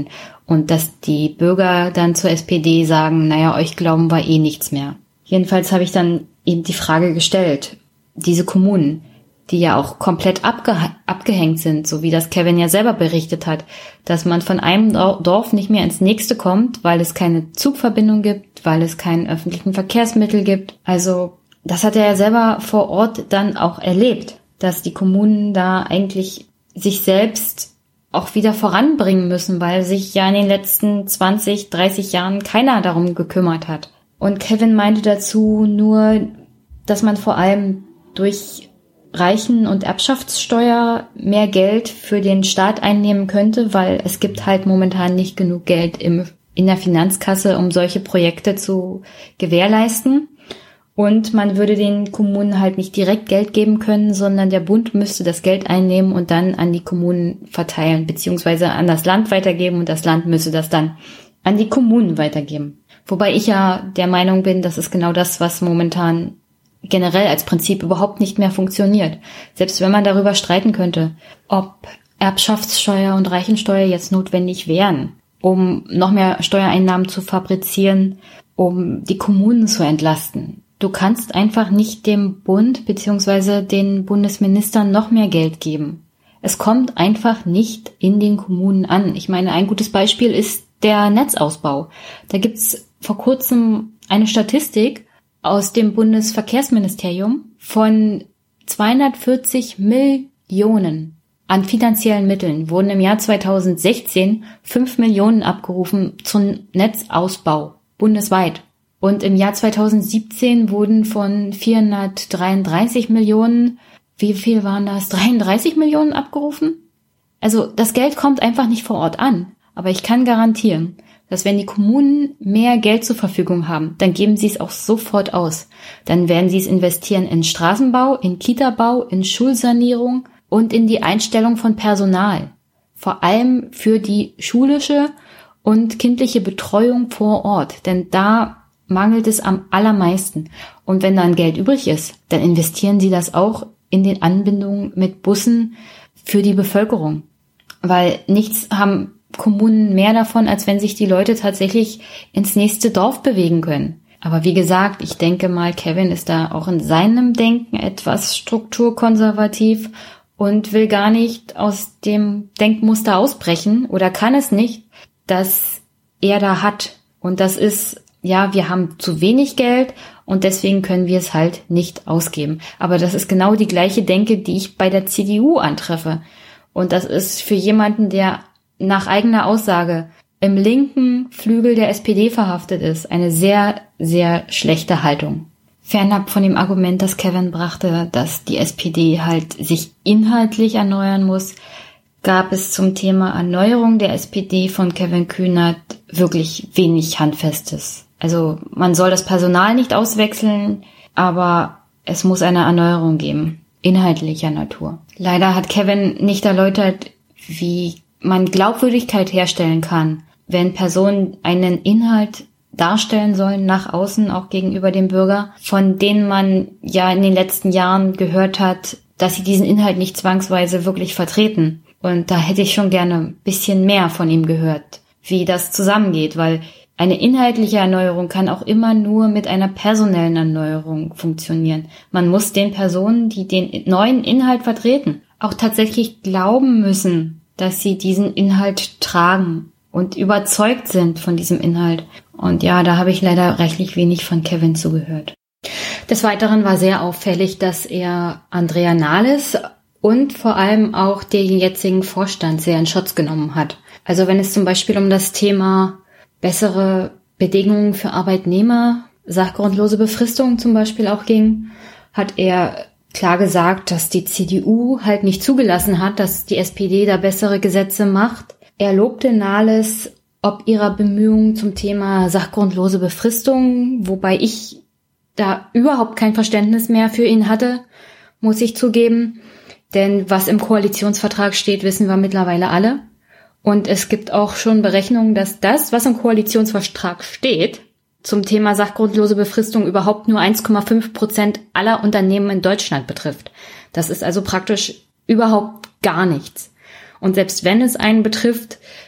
und dass die Bürger dann zur S P D sagen, naja, euch glauben wir eh nichts mehr. Jedenfalls habe ich dann eben die Frage gestellt, diese Kommunen, die ja auch komplett abge- abgehängt sind, so wie das Kevin ja selber berichtet hat, dass man von einem Dorf nicht mehr ins nächste kommt, weil es keine Zugverbindung gibt, weil es keinen öffentlichen Verkehrsmittel gibt. Also das hat er ja selber vor Ort dann auch erlebt, dass die Kommunen da eigentlich sich selbst auch wieder voranbringen müssen, weil sich ja in den letzten zwanzig, dreißig Jahren keiner darum gekümmert hat. Und Kevin meinte dazu nur, dass man vor allem durch Reichen- und Erbschaftssteuer mehr Geld für den Staat einnehmen könnte, weil es gibt halt momentan nicht genug Geld im, in der Finanzkasse, um solche Projekte zu gewährleisten. Und man würde den Kommunen halt nicht direkt Geld geben können, sondern der Bund müsste das Geld einnehmen und dann an die Kommunen verteilen, beziehungsweise an das Land weitergeben und das Land müsste das dann an die Kommunen weitergeben. Wobei ich ja der Meinung bin, das ist genau das, was momentan generell als Prinzip überhaupt nicht mehr funktioniert. Selbst wenn man darüber streiten könnte, ob Erbschaftssteuer und Reichensteuer jetzt notwendig wären, um noch mehr Steuereinnahmen zu fabrizieren, um die Kommunen zu entlasten. Du kannst einfach nicht dem Bund bzw. den Bundesministern noch mehr Geld geben. Es kommt einfach nicht in den Kommunen an. Ich meine, ein gutes Beispiel ist der Netzausbau. Da gibt's vor kurzem eine Statistik aus dem Bundesverkehrsministerium von zweihundertvierzig Millionen an finanziellen Mitteln wurden im Jahr zweitausendsechzehn fünf Millionen abgerufen zum Netzausbau bundesweit. Und im Jahr zweitausendsiebzehn wurden von vierhundertdreiunddreißig Millionen, wie viel waren das, dreiunddreißig Millionen abgerufen? Also das Geld kommt einfach nicht vor Ort an. Aber ich kann garantieren, dass wenn die Kommunen mehr Geld zur Verfügung haben, dann geben sie es auch sofort aus. Dann werden sie es investieren in Straßenbau, in Kitabau, in Schulsanierung und in die Einstellung von Personal. Vor allem für die schulische und kindliche Betreuung vor Ort. Denn da mangelt es am allermeisten. Und wenn dann Geld übrig ist, dann investieren sie das auch in den Anbindungen mit Bussen für die Bevölkerung. Weil nichts haben Kommunen mehr davon, als wenn sich die Leute tatsächlich ins nächste Dorf bewegen können. Aber wie gesagt, ich denke mal, Kevin ist da auch in seinem Denken etwas strukturkonservativ und will gar nicht aus dem Denkmuster ausbrechen oder kann es nicht, das er da hat. Und das ist, ja, wir haben zu wenig Geld und deswegen können wir es halt nicht ausgeben. Aber das ist genau die gleiche Denke, die ich bei der C D U antreffe. Und das ist für jemanden, der nach eigener Aussage im linken Flügel der S P D verhaftet ist, eine sehr, sehr schlechte Haltung. Fernab von dem Argument, das Kevin brachte, dass die S P D halt sich inhaltlich erneuern muss, gab es zum Thema Erneuerung der S P D von Kevin Kühnert wirklich wenig Handfestes. Also man soll das Personal nicht auswechseln, aber es muss eine Erneuerung geben, inhaltlicher Natur. Leider hat Kevin nicht erläutert, wie man Glaubwürdigkeit herstellen kann, wenn Personen einen Inhalt darstellen sollen, nach außen, auch gegenüber dem Bürger, von denen man ja in den letzten Jahren gehört hat, dass sie diesen Inhalt nicht zwangsweise wirklich vertreten. Und da hätte ich schon gerne ein bisschen mehr von ihm gehört, wie das zusammengeht, weil eine inhaltliche Erneuerung kann auch immer nur mit einer personellen Erneuerung funktionieren. Man muss den Personen, die den neuen Inhalt vertreten, auch tatsächlich glauben müssen, dass sie diesen Inhalt tragen und überzeugt sind von diesem Inhalt. Und ja, da habe ich leider rechtlich wenig von Kevin zugehört. Des Weiteren war sehr auffällig, dass er Andrea Nahles und vor allem auch den jetzigen Vorstand sehr in Schutz genommen hat. Also wenn es zum Beispiel um das Thema bessere Bedingungen für Arbeitnehmer, sachgrundlose Befristung zum Beispiel auch ging, hat er klar gesagt, dass die C D U halt nicht zugelassen hat, dass die S P D da bessere Gesetze macht. Er lobte Nahles ob ihrer Bemühungen zum Thema sachgrundlose Befristung, wobei ich da überhaupt kein Verständnis mehr für ihn hatte, muss ich zugeben. Denn was im Koalitionsvertrag steht, wissen wir mittlerweile alle. Und es gibt auch schon Berechnungen, dass das, was im Koalitionsvertrag steht, zum Thema sachgrundlose Befristung überhaupt nur eins Komma fünf Prozent aller Unternehmen in Deutschland betrifft. Das ist also praktisch überhaupt gar nichts. Und selbst wenn es einen betrifft,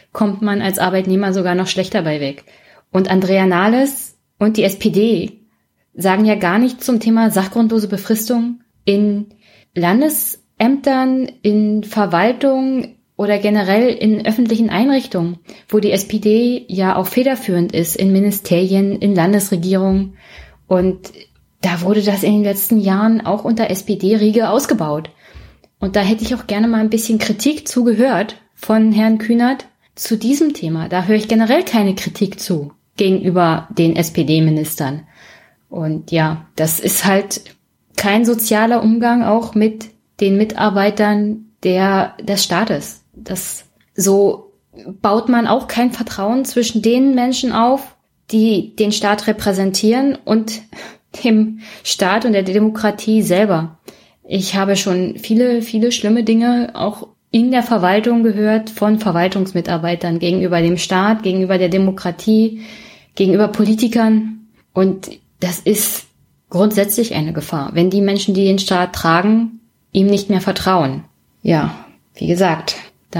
kommt man als Arbeitnehmer sogar noch schlechter bei weg. Und Andrea Nahles und die S P D sagen ja gar nichts zum Thema sachgrundlose Befristung in Landesämtern, in Verwaltung oder generell in öffentlichen Einrichtungen, wo die S P D ja auch federführend ist, in Ministerien, in Landesregierungen. Und da wurde das in den letzten Jahren auch unter S P D-Riege ausgebaut. Und da hätte ich auch gerne mal ein bisschen Kritik zugehört von Herrn Kühnert zu diesem Thema. Da höre ich generell keine Kritik zu gegenüber den S P D-Ministern. Und ja, das ist halt kein sozialer Umgang auch mit den Mitarbeitern der, des Staates. Das, so baut man auch kein Vertrauen zwischen den Menschen auf, die den Staat repräsentieren und dem Staat und der Demokratie selber. Ich habe schon viele, viele schlimme Dinge auch in der Verwaltung gehört von Verwaltungsmitarbeitern gegenüber dem Staat, gegenüber der Demokratie, gegenüber Politikern. Und das ist grundsätzlich eine Gefahr, wenn die Menschen, die den Staat tragen, ihm nicht mehr vertrauen. Ja, wie gesagt,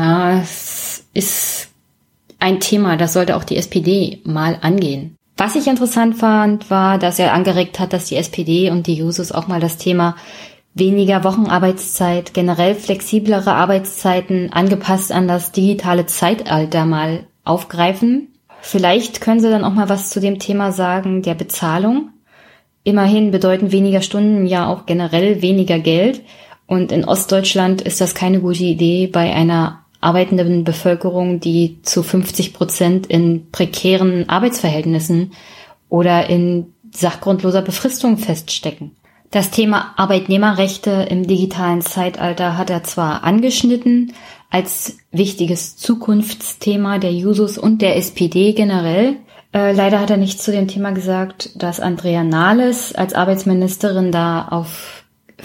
das ist ein Thema, das sollte auch die S P D mal angehen. Was ich interessant fand, war, dass er angeregt hat, dass die S P D und die Jusos auch mal das Thema weniger Wochenarbeitszeit, generell flexiblere Arbeitszeiten angepasst an das digitale Zeitalter mal aufgreifen. Vielleicht können sie dann auch mal was zu dem Thema sagen, der Bezahlung. Immerhin bedeuten weniger Stunden ja auch generell weniger Geld. Und in Ostdeutschland ist das keine gute Idee bei einer arbeitenden Bevölkerung, die zu fünfzig Prozent in prekären Arbeitsverhältnissen oder in sachgrundloser Befristung feststecken. Das Thema Arbeitnehmerrechte im digitalen Zeitalter hat er zwar angeschnitten als wichtiges Zukunftsthema der Jusos und der S P D generell. Äh, leider hat er nichts zu dem Thema gesagt, dass Andrea Nahles als Arbeitsministerin da auf,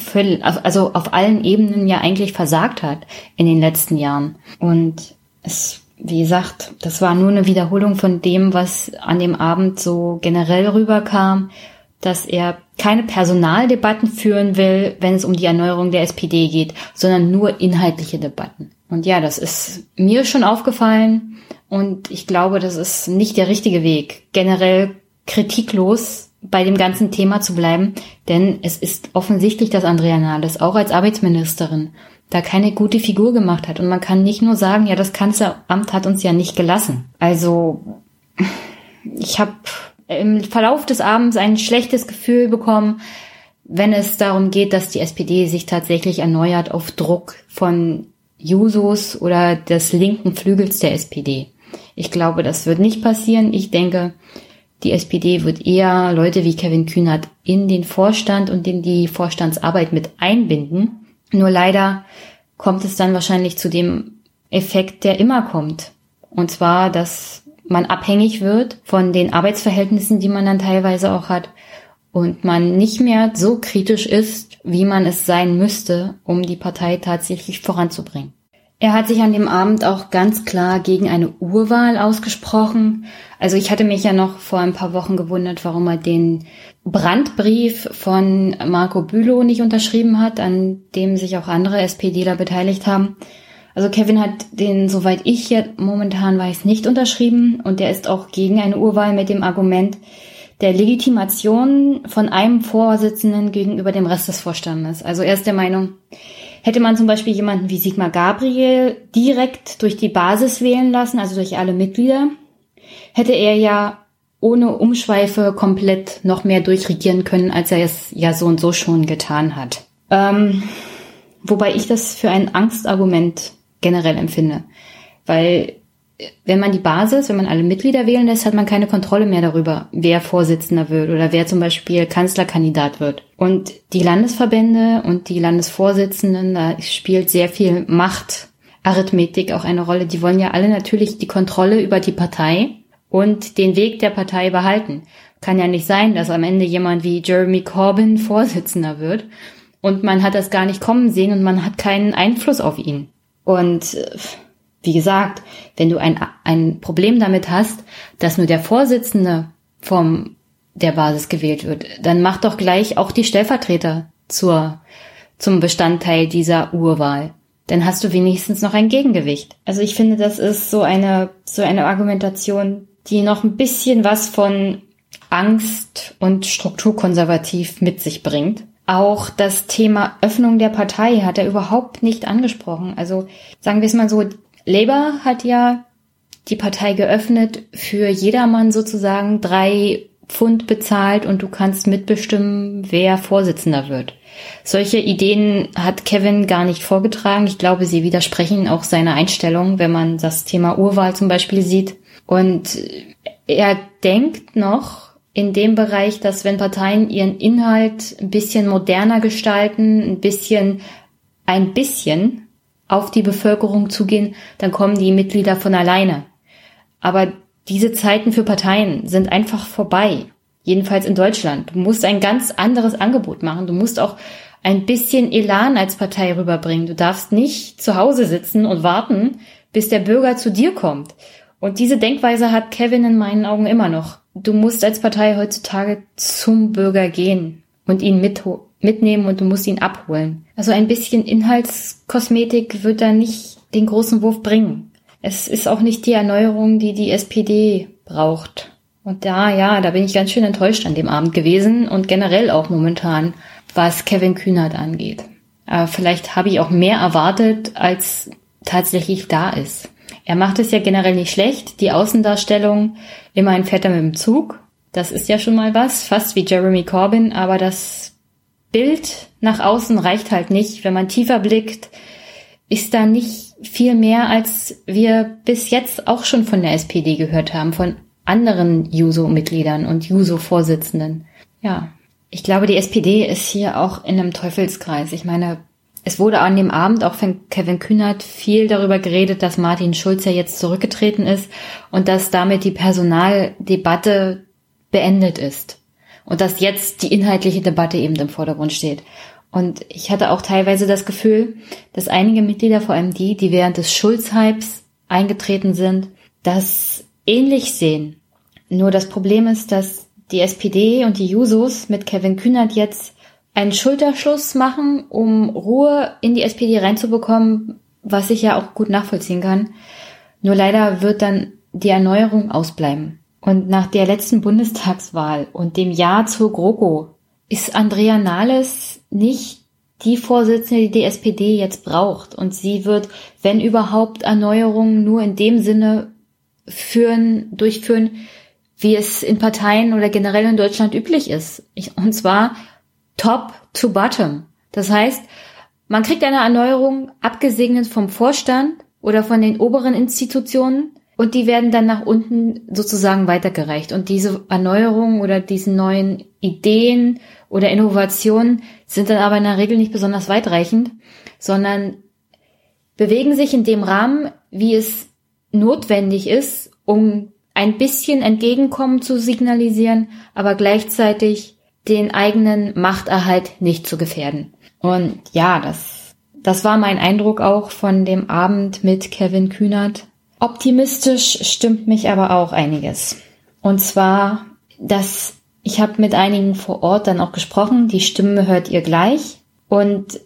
also auf allen Ebenen ja eigentlich versagt hat in den letzten Jahren. Und es, wie gesagt, das war nur eine Wiederholung von dem, was an dem Abend so generell rüberkam, dass er keine Personaldebatten führen will, wenn es um die Erneuerung der S P D geht, sondern nur inhaltliche Debatten. Und ja, das ist mir schon aufgefallen und ich glaube, das ist nicht der richtige Weg, generell kritiklos bei dem ganzen Thema zu bleiben, denn es ist offensichtlich, dass Andrea Nahles auch als Arbeitsministerin da keine gute Figur gemacht hat. Und man kann nicht nur sagen, ja, das Kanzleramt hat uns ja nicht gelassen. Also ich habe im Verlauf des Abends ein schlechtes Gefühl bekommen, wenn es darum geht, dass die S P D sich tatsächlich erneuert auf Druck von Jusos oder des linken Flügels der S P D. Ich glaube, das wird nicht passieren. Ich denke, die S P D wird eher Leute wie Kevin Kühnert in den Vorstand und in die Vorstandsarbeit mit einbinden. Nur leider kommt es dann wahrscheinlich zu dem Effekt, der immer kommt. Und zwar, dass man abhängig wird von den Arbeitsverhältnissen, die man dann teilweise auch hat und man nicht mehr so kritisch ist, wie man es sein müsste, um die Partei tatsächlich voranzubringen. Er hat sich an dem Abend auch ganz klar gegen eine Urwahl ausgesprochen. Also ich hatte mich ja noch vor ein paar Wochen gewundert, warum er den Brandbrief von Marco Bülow nicht unterschrieben hat, an dem sich auch andere SPDler beteiligt haben. Also Kevin hat den, soweit ich jetzt momentan weiß, nicht unterschrieben und der ist auch gegen eine Urwahl mit dem Argument der Legitimation von einem Vorsitzenden gegenüber dem Rest des Vorstandes. Also er ist der Meinung, hätte man zum Beispiel jemanden wie Sigmar Gabriel direkt durch die Basis wählen lassen, also durch alle Mitglieder, hätte er ja ohne Umschweife komplett noch mehr durchregieren können, als er es ja so und so schon getan hat. Ähm, wobei ich das für ein Angstargument generell empfinde. Weil wenn man die Basis, wenn man alle Mitglieder wählen lässt, hat man keine Kontrolle mehr darüber, wer Vorsitzender wird oder wer zum Beispiel Kanzlerkandidat wird. Und die Landesverbände und die Landesvorsitzenden, da spielt sehr viel Machtarithmetik auch eine Rolle. Die wollen ja alle natürlich die Kontrolle über die Partei und den Weg der Partei behalten. Kann ja nicht sein, dass am Ende jemand wie Jeremy Corbyn Vorsitzender wird und man hat das gar nicht kommen sehen und man hat keinen Einfluss auf ihn. Und wie gesagt, wenn du ein, ein Problem damit hast, dass nur der Vorsitzende vom der Basis gewählt wird, dann mach doch gleich auch die Stellvertreter zur zum Bestandteil dieser Urwahl. dann hast du wenigstens noch ein Gegengewicht. Also ich finde, das ist so eine, so eine Argumentation, die noch ein bisschen was von Angst und strukturkonservativ mit sich bringt. Auch das Thema Öffnung der Partei hat er überhaupt nicht angesprochen. Also sagen wir es mal so, Labour hat ja die Partei geöffnet, für jedermann sozusagen drei Pfund bezahlt und du kannst mitbestimmen, wer Vorsitzender wird. Solche Ideen hat Kevin gar nicht vorgetragen. Ich glaube, sie widersprechen auch seiner Einstellung, wenn man das Thema Urwahl zum Beispiel sieht. Und er denkt noch in dem Bereich, dass wenn Parteien ihren Inhalt ein bisschen moderner gestalten, ein bisschen, ein bisschen auf die Bevölkerung zugehen, dann kommen die Mitglieder von alleine. Aber diese Zeiten für Parteien sind einfach vorbei. Jedenfalls in Deutschland. Du musst ein ganz anderes Angebot machen. Du musst auch ein bisschen Elan als Partei rüberbringen. Du darfst nicht zu Hause sitzen und warten, bis der Bürger zu dir kommt. Und diese Denkweise hat Kevin in meinen Augen immer noch. Du musst als Partei heutzutage zum Bürger gehen und ihn mit, mitnehmen und du musst ihn abholen. Also ein bisschen Inhaltskosmetik wird da nicht den großen Wurf bringen. Es ist auch nicht die Erneuerung, die die S P D braucht. Und da, ja, da bin ich ganz schön enttäuscht an dem Abend gewesen und generell auch momentan, was Kevin Kühnert angeht. Aber vielleicht habe ich auch mehr erwartet, als tatsächlich da ist. Er macht es ja generell nicht schlecht, die Außendarstellung, immerhin fährt er mit dem Zug. Das ist ja schon mal was, fast wie Jeremy Corbyn, aber das Bild nach außen reicht halt nicht. Wenn man tiefer blickt, ist da nicht viel mehr, als wir bis jetzt auch schon von der S P D gehört haben, von anderen Juso-Mitgliedern und Juso-Vorsitzenden. Ja, ich glaube, die S P D ist hier auch in einem Teufelskreis. Ich meine, es wurde an dem Abend auch von Kevin Kühnert viel darüber geredet, dass Martin Schulz ja jetzt zurückgetreten ist und dass damit die Personaldebatte beendet ist und dass jetzt die inhaltliche Debatte eben im Vordergrund steht. Und ich hatte auch teilweise das Gefühl, dass einige Mitglieder, vor allem die, die während des Schulz-Hypes eingetreten sind, das ähnlich sehen. Nur das Problem ist, dass die S P D und die Jusos mit Kevin Kühnert jetzt einen Schulterschluss machen, um Ruhe in die S P D reinzubekommen, was ich ja auch gut nachvollziehen kann. Nur leider wird dann die Erneuerung ausbleiben. Und nach der letzten Bundestagswahl und dem Ja zur GroKo ist Andrea Nahles nicht die Vorsitzende, die die S P D jetzt braucht. Und sie wird, wenn überhaupt, Erneuerungen nur in dem Sinne führen, durchführen, wie es in Parteien oder generell in Deutschland üblich ist. Ich, und zwar top to bottom. Das heißt, man kriegt eine Erneuerung abgesegnet vom Vorstand oder von den oberen Institutionen und die werden dann nach unten sozusagen weitergereicht. Und diese Erneuerungen oder diese neuen Ideen oder Innovationen sind dann aber in der Regel nicht besonders weitreichend, sondern bewegen sich in dem Rahmen, wie es notwendig ist, um ein bisschen Entgegenkommen zu signalisieren, aber gleichzeitig den eigenen Machterhalt nicht zu gefährden. Und ja, das, das war mein Eindruck auch von dem Abend mit Kevin Kühnert. Optimistisch stimmt mich aber auch einiges. Und zwar, dass ich habe mit einigen vor Ort dann auch gesprochen, die Stimme hört ihr gleich. Und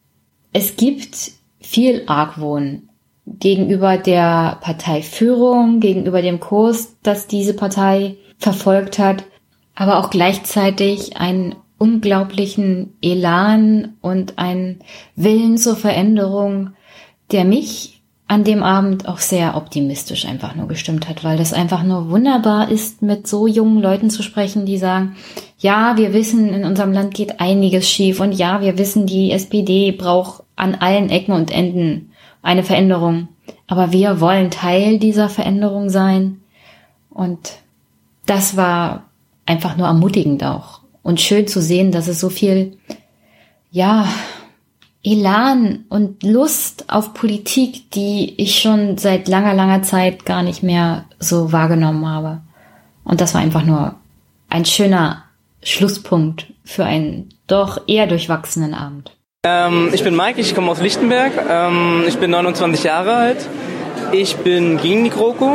es gibt viel Argwohn gegenüber der Parteiführung, gegenüber dem Kurs, das diese Partei verfolgt hat, aber auch gleichzeitig einen unglaublichen Elan und einen Willen zur Veränderung, der mich an dem Abend auch sehr optimistisch einfach nur gestimmt hat, weil das einfach nur wunderbar ist, mit so jungen Leuten zu sprechen, die sagen, ja, wir wissen, in unserem Land geht einiges schief und ja, wir wissen, die S P D braucht an allen Ecken und Enden eine Veränderung. Aber wir wollen Teil dieser Veränderung sein. Und das war einfach nur ermutigend auch. Und schön zu sehen, dass es so viel, ja, Elan und Lust auf Politik, die ich schon seit langer, langer Zeit gar nicht mehr so wahrgenommen habe. Und das war einfach nur ein schöner Schlusspunkt für einen doch eher durchwachsenen Abend. Ähm, ich bin Mike, ich komme aus Lichtenberg, ähm, ich bin neunundzwanzig Jahre alt, ich bin gegen die GroKo.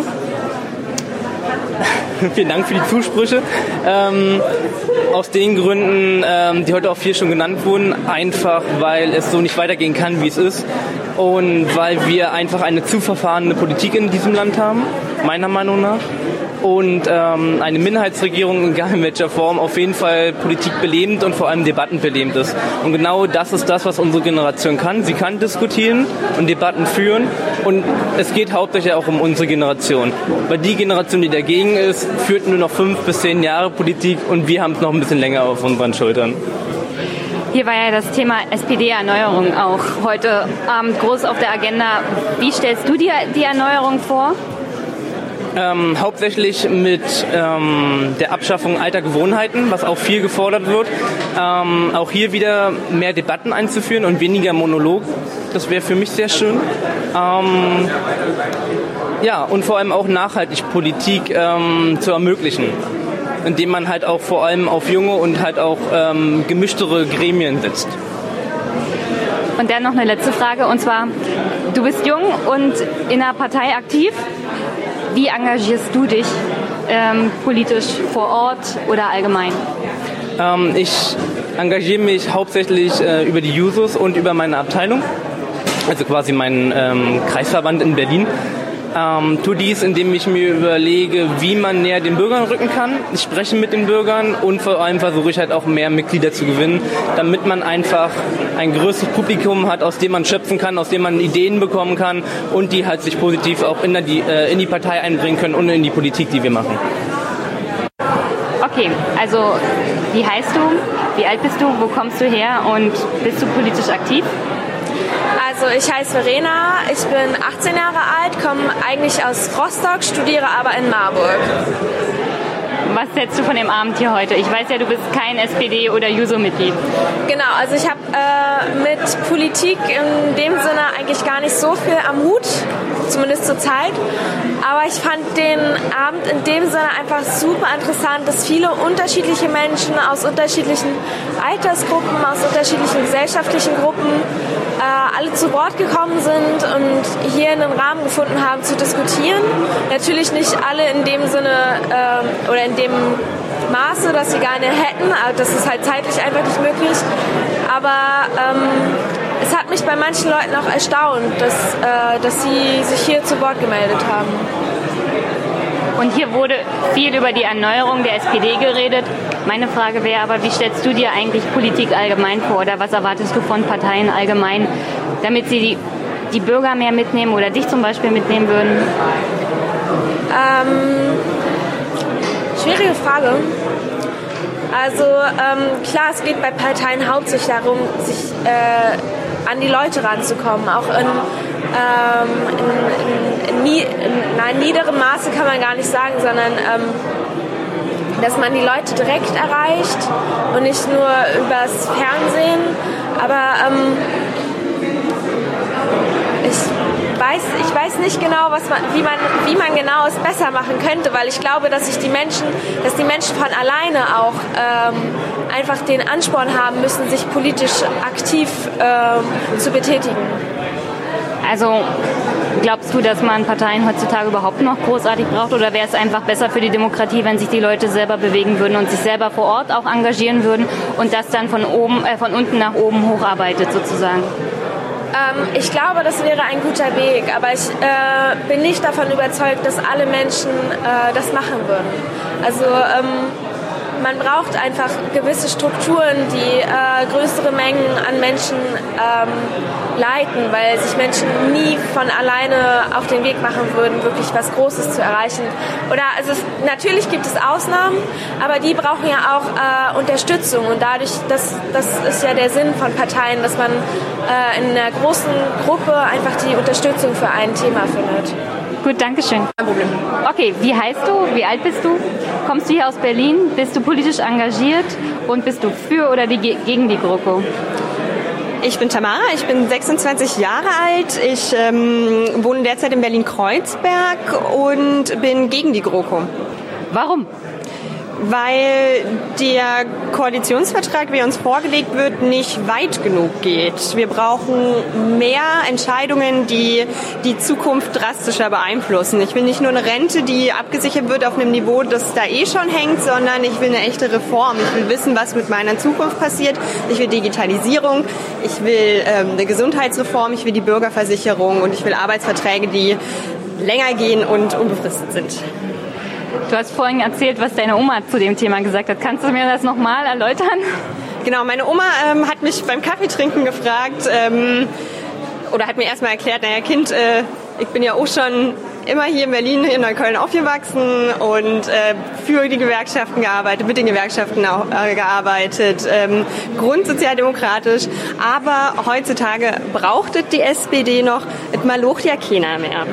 Vielen Dank für die Zusprüche. Ähm, aus den Gründen, ähm, die heute auch viel schon genannt wurden, einfach weil es so nicht weitergehen kann, wie es ist. und weil wir einfach eine zu verfahrene Politik in diesem Land haben, meiner Meinung nach. Und ähm, eine Minderheitsregierung, egal in welcher Form, auf jeden Fall Politik belebend und vor allem Debatten belebend ist. Und genau das ist das, was unsere Generation kann. Sie kann diskutieren und Debatten führen und es geht hauptsächlich auch um unsere Generation. Weil die Generation, die dagegen ist, führt nur noch fünf bis zehn Jahre Politik und wir haben es noch ein bisschen länger auf unseren Schultern. Hier war ja das Thema S P D-Erneuerung auch heute Abend groß auf der Agenda. Wie stellst du dir die Erneuerung vor? Ähm, hauptsächlich mit ähm, der Abschaffung alter Gewohnheiten, was auch viel gefordert wird. Ähm, auch hier wieder mehr Debatten einzuführen und weniger Monolog. Das wäre für mich sehr schön. Ähm, ja, und vor allem auch nachhaltig Politik ähm, zu ermöglichen, indem man halt auch vor allem auf junge und halt auch ähm, gemischtere Gremien setzt. Und dann noch eine letzte Frage, und zwar, du bist jung und in einer Partei aktiv. Wie engagierst du dich ähm, politisch vor Ort oder allgemein? Ähm, ich engagiere mich hauptsächlich äh, über die Jusos und über meine Abteilung, also quasi meinen ähm, Kreisverband in Berlin. Ähm, tue dies, indem ich mir überlege, wie man näher den Bürgern rücken kann. Ich spreche mit den Bürgern und vor allem versuche ich halt auch mehr Mitglieder zu gewinnen, damit man einfach ein größeres Publikum hat, aus dem man schöpfen kann, aus dem man Ideen bekommen kann und die halt sich positiv auch in die, äh, in die Partei einbringen können und in die Politik, die wir machen. Okay, also wie heißt du, wie alt bist du, wo kommst du her und bist du politisch aktiv? Also ich heiße Verena, ich bin achtzehn Jahre alt, komme eigentlich aus Rostock, studiere aber in Marburg. Was hältst du von dem Abend hier heute? Ich weiß ja, du bist kein S P D- oder Juso-Mitglied. Genau, also ich habe äh, mit Politik in dem Sinne eigentlich gar nicht so viel am Hut, zumindest zur Zeit. Aber ich fand den Abend in dem Sinne einfach super interessant, dass viele unterschiedliche Menschen aus unterschiedlichen Altersgruppen, aus unterschiedlichen gesellschaftlichen Gruppen äh, alle zu Wort gekommen sind und hier einen Rahmen gefunden haben zu diskutieren. Natürlich nicht alle in dem Sinne äh, oder in dem Maße, dass sie gerne hätten. Also das ist halt zeitlich einfach nicht möglich. Aber ähm, es hat mich bei manchen Leuten auch erstaunt, dass, äh, dass sie sich hier zu Wort gemeldet haben. Und hier wurde viel über die Erneuerung der S P D geredet. Meine Frage wäre aber, wie stellst du dir eigentlich Politik allgemein vor oder was erwartest du von Parteien allgemein, damit sie die, die Bürger mehr mitnehmen oder dich zum Beispiel mitnehmen würden? Ähm, schwierige Frage. Also ähm, klar, es geht bei Parteien hauptsächlich darum, sich äh, an die Leute ranzukommen, auch in Ähm, in, in, in, in, nein, niederem Maße kann man gar nicht sagen, sondern ähm, dass man die Leute direkt erreicht und nicht nur übers Fernsehen. Aber ähm, ich weiß, ich weiß nicht genau, was man, wie man, wie man genau es besser machen könnte, weil ich glaube, dass sich die Menschen, dass die Menschen von alleine auch ähm, einfach den Ansporn haben müssen, sich politisch aktiv ähm, zu betätigen. Also glaubst du, dass man Parteien heutzutage überhaupt noch großartig braucht oder wäre es einfach besser für die Demokratie, wenn sich die Leute selber bewegen würden und sich selber vor Ort auch engagieren würden und das dann von oben, äh, von unten nach oben hocharbeitet sozusagen? Ähm, ich glaube, das wäre ein guter Weg, aber ich äh, bin nicht davon überzeugt, dass alle Menschen äh, das machen würden. Also ähm, man braucht einfach gewisse Strukturen, die äh, größere Mengen an Menschen ähm, leiten, weil sich Menschen nie von alleine auf den Weg machen würden, wirklich was Großes zu erreichen. Oder also es, natürlich gibt es Ausnahmen, aber die brauchen ja auch äh, Unterstützung und dadurch, das, das ist ja der Sinn von Parteien, dass man äh, in einer großen Gruppe einfach die Unterstützung für ein Thema findet. Gut, danke schön. Kein Problem. Okay, wie heißt du? Wie alt bist du? Kommst du hier aus Berlin? Bist du politisch engagiert? Und bist du für oder die, gegen die GroKo? Ich bin Tamara, ich bin sechsundzwanzig Jahre alt. Ich ähm, wohne derzeit in Berlin-Kreuzberg und bin gegen die GroKo. Warum? weil der Koalitionsvertrag, wie er uns vorgelegt wird, nicht weit genug geht. Wir brauchen mehr Entscheidungen, die die Zukunft drastischer beeinflussen. Ich will nicht nur eine Rente, die abgesichert wird auf einem Niveau, das da eh schon hängt, sondern ich will eine echte Reform. Ich will wissen, was mit meiner Zukunft passiert. Ich will Digitalisierung, ich will ähm, eine Gesundheitsreform, ich will die Bürgerversicherung und ich will Arbeitsverträge, die länger gehen und unbefristet sind. Du hast vorhin erzählt, was deine Oma zu dem Thema gesagt hat. Kannst du mir das nochmal erläutern? Genau, meine Oma ähm, hat mich beim Kaffeetrinken gefragt ähm, oder hat mir erstmal erklärt, naja Kind, äh, ich bin ja auch schon immer hier in Berlin, in Neukölln aufgewachsen und äh, für die Gewerkschaften gearbeitet, mit den Gewerkschaften auch, äh, gearbeitet, ähm, grundsozialdemokratisch. Aber heutzutage braucht es die S P D noch, es malocht ja keiner mehr.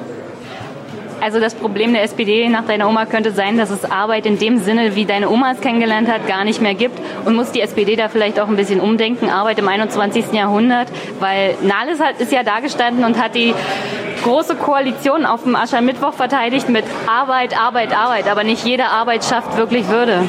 Also das Problem der S P D nach deiner Oma könnte sein, dass es Arbeit in dem Sinne, wie deine Oma es kennengelernt hat, gar nicht mehr gibt. Und muss die S P D da vielleicht auch ein bisschen umdenken, Arbeit im einundzwanzigsten Jahrhundert? Weil Nahles hat, ist ja da gestanden und hat die große Koalition auf dem Aschermittwoch verteidigt mit Arbeit, Arbeit, Arbeit. Aber nicht jede Arbeit schafft wirklich Würde.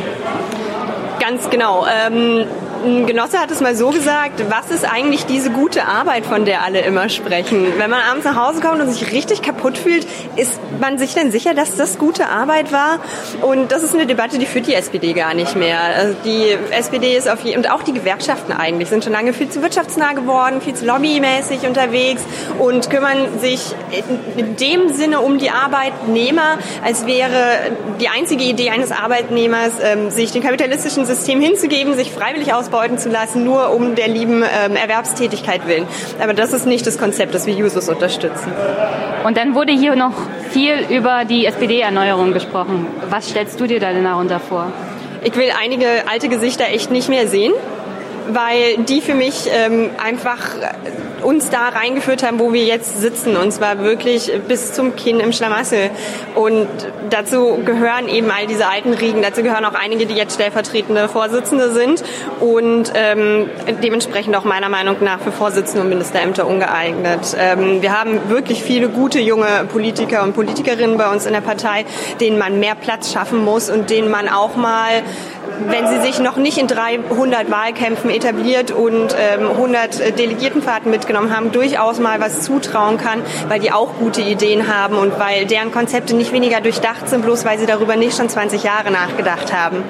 Ganz genau. Ähm Ein Genosse hat es mal so gesagt, was ist eigentlich diese gute Arbeit, von der alle immer sprechen? Wenn man abends nach Hause kommt und sich richtig kaputt fühlt, ist man sich denn sicher, dass das gute Arbeit war? Und das ist eine Debatte, die führt die S P D gar nicht mehr. Also die S P D ist auf je- und auch die Gewerkschaften eigentlich sind schon lange viel zu wirtschaftsnah geworden, viel zu lobbymäßig unterwegs und kümmern sich in dem Sinne um die Arbeitnehmer, als wäre die einzige Idee eines Arbeitnehmers, ähm, sich dem kapitalistischen System hinzugeben, sich freiwillig ausbeuten zu lassen, nur um der lieben ähm, Erwerbstätigkeit willen. Aber das ist nicht das Konzept, das wir Jusos unterstützen. Und dann wurde hier noch viel über die S P D-Erneuerung gesprochen. Was stellst du dir da denn darunter vor? Ich will einige alte Gesichter echt nicht mehr sehen, weil die für mich ähm, einfach uns da reingeführt haben, wo wir jetzt sitzen, und zwar wirklich bis zum Kinn im Schlamassel. Und dazu gehören eben all diese alten Riegen, dazu gehören auch einige, die jetzt stellvertretende Vorsitzende sind und ähm, dementsprechend auch meiner Meinung nach für Vorsitzende und Ministerämter ungeeignet. Ähm, wir haben wirklich viele gute junge Politiker und Politikerinnen bei uns in der Partei, denen man mehr Platz schaffen muss und denen man auch mal, wenn sie sich noch nicht in dreihundert Wahlkämpfen etabliert und ähm, hundert Delegiertenfahrten mitgenommen haben, durchaus mal was zutrauen kann, weil die auch gute Ideen haben und weil deren Konzepte nicht weniger durchdacht sind, bloß weil sie darüber nicht schon zwanzig Jahre nachgedacht haben.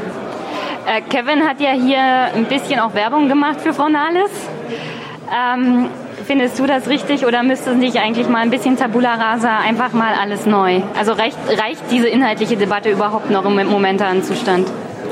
Äh, Kevin hat ja hier ein bisschen auch Werbung gemacht für Frau Nahles. Ähm, findest du das richtig oder müsste nicht eigentlich mal ein bisschen Tabula Rasa, einfach mal alles neu? Also reicht, reicht diese inhaltliche Debatte überhaupt noch im momentanen Zustand?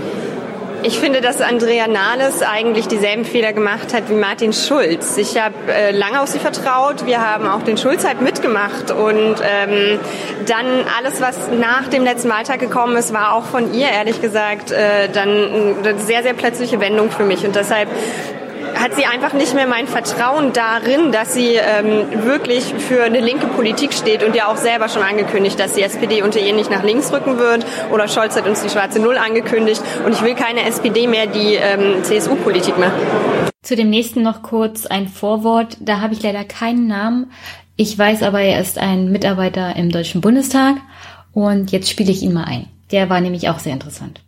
Ich finde, dass Andrea Nahles eigentlich dieselben Fehler gemacht hat wie Martin Schulz. Ich habe äh, lange auf sie vertraut. Wir haben auch den Schulz-Hype mitgemacht. Und ähm, dann alles, was nach dem letzten Wahltag gekommen ist, war auch von ihr, ehrlich gesagt, äh, dann eine sehr, sehr plötzliche Wendung für mich. Und deshalb hat sie einfach nicht mehr mein Vertrauen darin, dass sie ähm, wirklich für eine linke Politik steht und ja auch selber schon angekündigt, dass die S P D unter ihr nicht nach links rücken wird. Oder Scholz hat uns die schwarze Null angekündigt. Und ich will keine S P D mehr, die ähm, C S U-Politik macht. Zu dem nächsten noch kurz ein Vorwort. Da habe ich leider keinen Namen. Ich weiß aber, er ist ein Mitarbeiter im Deutschen Bundestag. Und jetzt spiele ich ihn mal ein. Der war nämlich auch sehr interessant.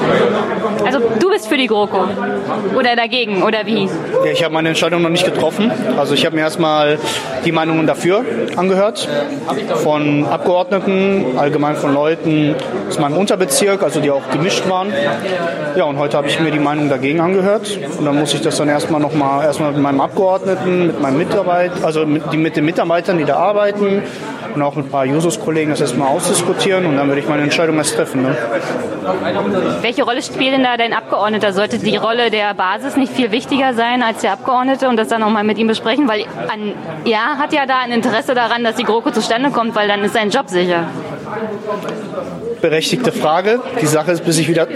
Also du bist für die GroKo oder dagegen oder wie? Ja, ich habe meine Entscheidung noch nicht getroffen. Also ich habe mir erstmal die Meinungen dafür angehört von Abgeordneten, allgemein von Leuten aus meinem Unterbezirk, also die auch gemischt waren. Ja, und heute habe ich mir die Meinung dagegen angehört und dann muss ich das dann erstmal noch mal erstmal mit meinem Abgeordneten, mit meinem Mitarbeiter, also mit, die, mit den Mitarbeitern, die da arbeiten und auch mit ein paar Jusos-Kollegen das erstmal ausdiskutieren und dann würde ich meine Entscheidung erst treffen. Ne? Welche Rolle spielt denn da dein Abgeordneter? Sollte die Rolle der Basis nicht viel wichtiger sein als der Abgeordnete und das dann nochmal mit ihm besprechen? Weil an, er hat ja da ein Interesse daran, dass die GroKo zustande kommt, weil dann ist sein Job sicher. Berechtigte Frage. Die Sache ist, bis ich wieder...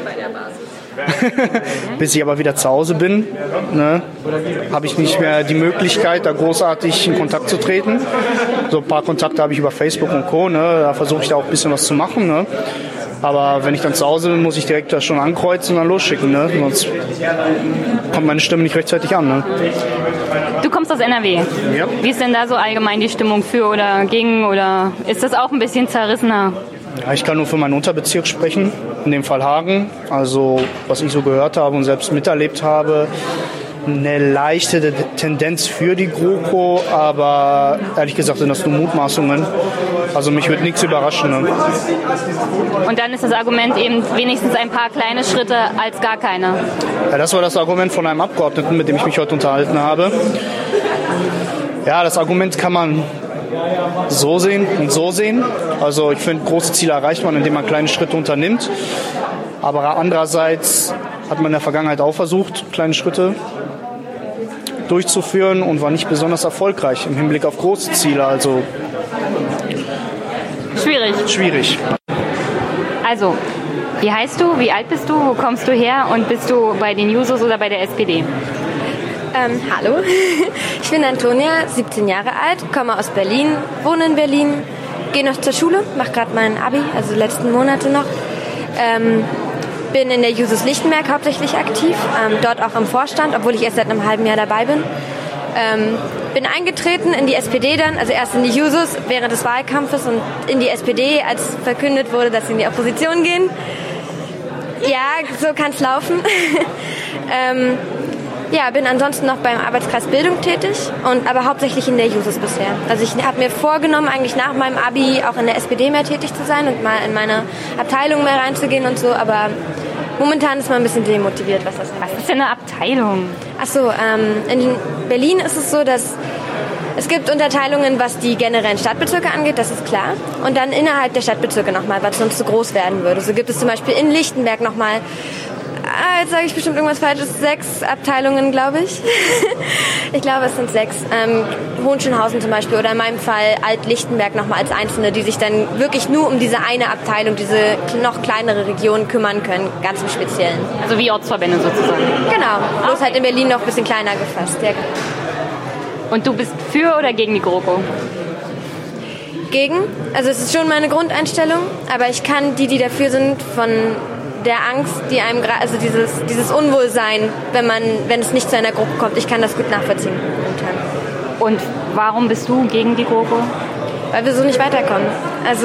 bis ich aber wieder zu Hause bin, ne, habe ich nicht mehr die Möglichkeit, da großartig in Kontakt zu treten. So ein paar Kontakte habe ich über Facebook und Co. Ne, da versuche ich da auch ein bisschen was zu machen. Ne. Aber wenn ich dann zu Hause bin, muss ich direkt das schon ankreuzen und dann losschicken. Ne, sonst kommt meine Stimme nicht rechtzeitig an. Ne. Du kommst aus N R W. Ja. Wie ist denn da so allgemein die Stimmung für oder gegen? Oder ist das auch ein bisschen zerrissener? Ja, ich kann nur für meinen Unterbezirk sprechen, in dem Fall Hagen. Also was ich so gehört habe und selbst miterlebt habe, eine leichte Tendenz für die GroKo, aber ehrlich gesagt sind das nur Mutmaßungen. Also mich wird nichts überraschen. Ne? Und dann ist das Argument eben wenigstens ein paar kleine Schritte als gar keine. Ja, das war das Argument von einem Abgeordneten, mit dem ich mich heute unterhalten habe. Ja, das Argument kann man so sehen und so sehen. Also ich finde, große Ziele erreicht man, indem man kleine Schritte unternimmt. Aber andererseits hat man in der Vergangenheit auch versucht, kleine Schritte durchzuführen und war nicht besonders erfolgreich im Hinblick auf große Ziele. Also schwierig. Schwierig. Also, wie heißt du, wie alt bist du, wo kommst du her und bist du bei den Jusos oder bei der S P D? Ähm, hallo, ich bin Antonia, siebzehn Jahre alt, komme aus Berlin, wohne in Berlin, gehe noch zur Schule, mache gerade mein Abi, also die letzten Monate noch. Ähm, bin in der Jusos Lichtenberg hauptsächlich aktiv, ähm, dort auch im Vorstand, obwohl ich erst seit einem halben Jahr dabei bin. Ähm, bin eingetreten in die S P D dann, also erst in die Jusos während des Wahlkampfes und in die S P D, als verkündet wurde, dass sie in die Opposition gehen. Ja, so kann es laufen. ähm, ja, bin ansonsten noch beim Arbeitskreis Bildung tätig, und aber hauptsächlich in der Jusos bisher. Also ich habe mir vorgenommen, eigentlich nach meinem Abi auch in der S P D mehr tätig zu sein und mal in meine Abteilung mehr reinzugehen und so, aber momentan ist man ein bisschen demotiviert, was das heißt. Was ist denn eine Abteilung? Achso, ähm, in Berlin ist es so, dass es gibt Unterteilungen, was die generellen Stadtbezirke angeht, das ist klar. Und dann innerhalb der Stadtbezirke nochmal, was sonst zu groß werden würde. So gibt es zum Beispiel in Lichtenberg nochmal, ah, jetzt sage ich bestimmt irgendwas Falsches, sechs Abteilungen, glaube ich. Ich glaube, es sind sechs. Ähm, Hohenschönhausen zum Beispiel oder in meinem Fall Alt-Lichtenberg nochmal als einzelne, die sich dann wirklich nur um diese eine Abteilung, diese noch kleinere Region kümmern können, ganz im Speziellen. Also wie Ortsverbände sozusagen. Genau, bloß okay. Halt in Berlin noch ein bisschen kleiner gefasst. Ja. Und du bist für oder gegen die GroKo? Gegen. Also es ist schon meine Grundeinstellung, aber ich kann die, die dafür sind, von der Angst, die einem gerade, also dieses, dieses Unwohlsein, wenn man, wenn es nicht zu einer GroKo kommt, ich kann das gut nachvollziehen. Und warum bist du gegen die GroKo? Weil wir so nicht weiterkommen. Also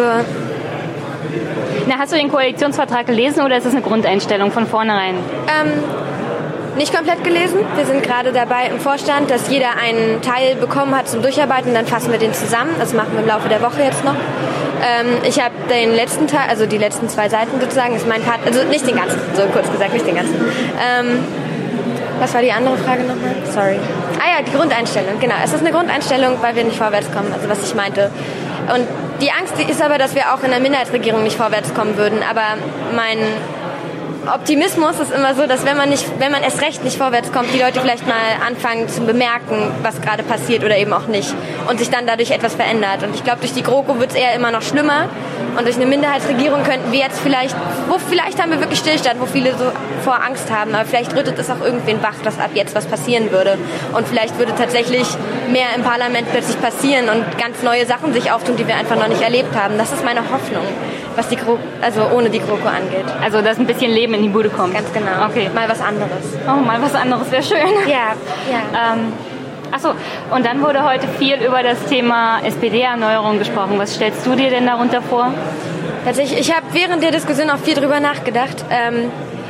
Na, hast du den Koalitionsvertrag gelesen oder ist es eine Grundeinstellung von vornherein? Ähm, nicht komplett gelesen. Wir sind gerade dabei im Vorstand, dass jeder einen Teil bekommen hat zum Durcharbeiten. Dann fassen wir den zusammen. Das machen wir im Laufe der Woche jetzt noch. Ähm, ich habe den letzten Teil, also die letzten zwei Seiten sozusagen, ist mein Part, also nicht den ganzen, so kurz gesagt, nicht den ganzen. Ähm, was war die andere Frage nochmal? Sorry. Ah ja, die Grundeinstellung, genau. Es ist eine Grundeinstellung, weil wir nicht vorwärts kommen, also was ich meinte. Und die Angst ist aber, dass wir auch in der Minderheitsregierung nicht vorwärts kommen würden. Aber mein Optimismus ist immer so, dass wenn man nicht, wenn man erst recht nicht vorwärts kommt, die Leute vielleicht mal anfangen zu bemerken, was gerade passiert oder eben auch nicht, und sich dann dadurch etwas verändert. Und ich glaube, durch die GroKo wird es eher immer noch schlimmer, und durch eine Minderheitsregierung könnten wir jetzt vielleicht, wo vielleicht haben wir wirklich Stillstand, wo viele so vor Angst haben, aber vielleicht rüttet es auch irgendwen wach, dass ab jetzt was passieren würde, und vielleicht würde tatsächlich mehr im Parlament plötzlich passieren und ganz neue Sachen sich auftun, die wir einfach noch nicht erlebt haben. Das ist meine Hoffnung, was die GroKo, also ohne die GroKo angeht. Also dass ein bisschen Leben in die Bude kommt. Ganz genau. Okay. Mal was anderes. Oh, mal was anderes wäre schön. Ja, ja. Ähm, achso, und dann wurde heute viel über das Thema S P D-Erneuerung gesprochen. Was stellst du dir denn darunter vor? Tatsächlich, ich habe während der Diskussion auch viel drüber nachgedacht. Ähm,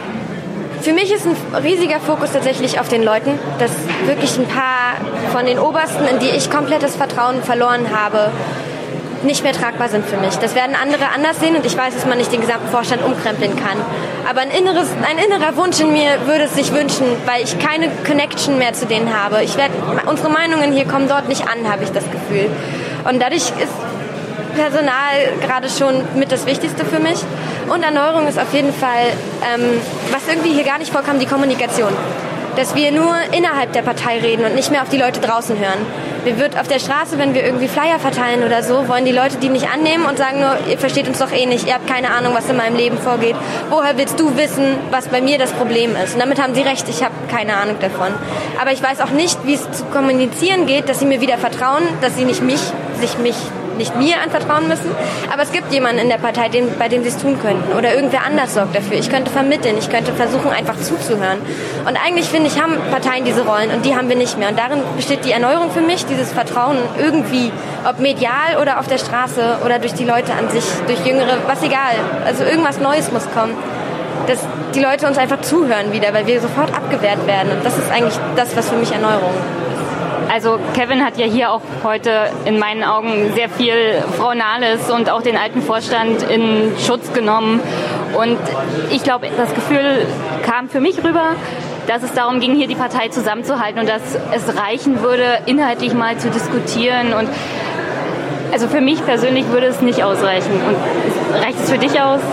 für mich ist ein riesiger Fokus tatsächlich auf den Leuten, dass wirklich ein paar von den Obersten, in die ich komplettes Vertrauen verloren habe, nicht mehr tragbar sind für mich. Das werden andere anders sehen, und ich weiß, dass man nicht den gesamten Vorstand umkrempeln kann. Aber ein, inneres, ein innerer Wunsch in mir würde es sich wünschen, weil ich keine Connection mehr zu denen habe. Ich werd, unsere Meinungen hier kommen dort nicht an, habe ich das Gefühl. Und dadurch ist Personal gerade schon mit das Wichtigste für mich. Und Erneuerung ist auf jeden Fall, ähm, was irgendwie hier gar nicht vorkam, die Kommunikation. Dass wir nur innerhalb der Partei reden und nicht mehr auf die Leute draußen hören. Wir wird auf der Straße, wenn wir irgendwie Flyer verteilen oder so, wollen die Leute die nicht annehmen und sagen nur, ihr versteht uns doch eh nicht, ihr habt keine Ahnung, was in meinem Leben vorgeht. Woher willst du wissen, was bei mir das Problem ist? Und damit haben sie recht, ich habe keine Ahnung davon. Aber ich weiß auch nicht, wie es zu kommunizieren geht, dass sie mir wieder vertrauen, dass sie nicht mich, sich mich nicht mir anvertrauen müssen, aber es gibt jemanden in der Partei, den, bei dem sie es tun könnten. Oder irgendwer anders sorgt dafür. Ich könnte vermitteln, ich könnte versuchen, einfach zuzuhören. Und eigentlich, finde ich, haben Parteien diese Rollen und die haben wir nicht mehr. Und darin besteht die Erneuerung für mich, dieses Vertrauen irgendwie, ob medial oder auf der Straße oder durch die Leute an sich, durch Jüngere, was egal. Also irgendwas Neues muss kommen, dass die Leute uns einfach zuhören wieder, weil wir sofort abgewehrt werden. Und das ist eigentlich das, was für mich Erneuerung ist. Also Kevin hat ja hier auch heute in meinen Augen sehr viel Frau Nahles und auch den alten Vorstand in Schutz genommen. Und ich glaube, das Gefühl kam für mich rüber, dass es darum ging, hier die Partei zusammenzuhalten und dass es reichen würde, inhaltlich mal zu diskutieren. Und also für mich persönlich würde es nicht ausreichen. Und reicht es für dich aus?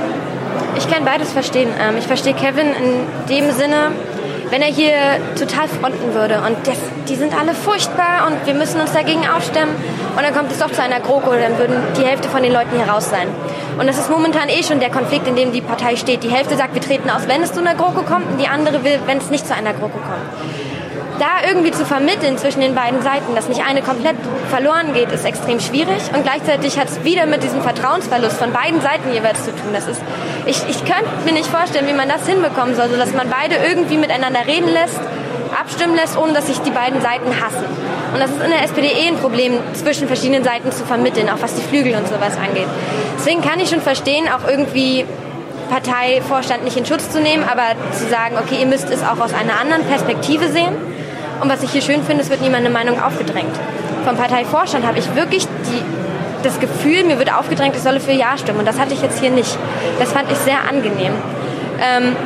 Ich kann beides verstehen. Ich verstehe Kevin in dem Sinne, wenn er hier total fronten würde und das, die sind alle furchtbar und wir müssen uns dagegen aufstemmen und dann kommt es doch zu einer GroKo, dann würden die Hälfte von den Leuten hier raus sein. Und das ist momentan eh schon der Konflikt, in dem die Partei steht. Die Hälfte sagt, wir treten aus, wenn es zu einer GroKo kommt, und die andere will, wenn es nicht zu einer GroKo kommt. Da irgendwie zu vermitteln zwischen den beiden Seiten, dass nicht eine komplett verloren geht, ist extrem schwierig. Und gleichzeitig hat es wieder mit diesem Vertrauensverlust von beiden Seiten jeweils zu tun. Das ist, ich, ich könnte mir nicht vorstellen, wie man das hinbekommen soll, dass man beide irgendwie miteinander reden lässt, abstimmen lässt, ohne dass sich die beiden Seiten hassen. Und das ist in der S P D eh ein Problem, zwischen verschiedenen Seiten zu vermitteln, auch was die Flügel und sowas angeht. Deswegen kann ich schon verstehen, auch irgendwie Parteivorstand nicht in Schutz zu nehmen, aber zu sagen, okay, ihr müsst es auch aus einer anderen Perspektive sehen. Und was ich hier schön finde, es wird niemand eine Meinung aufgedrängt. Vom Parteivorstand habe ich wirklich die, das Gefühl, mir wird aufgedrängt, ich solle für Ja stimmen. Und das hatte ich jetzt hier nicht. Das fand ich sehr angenehm. Ähm,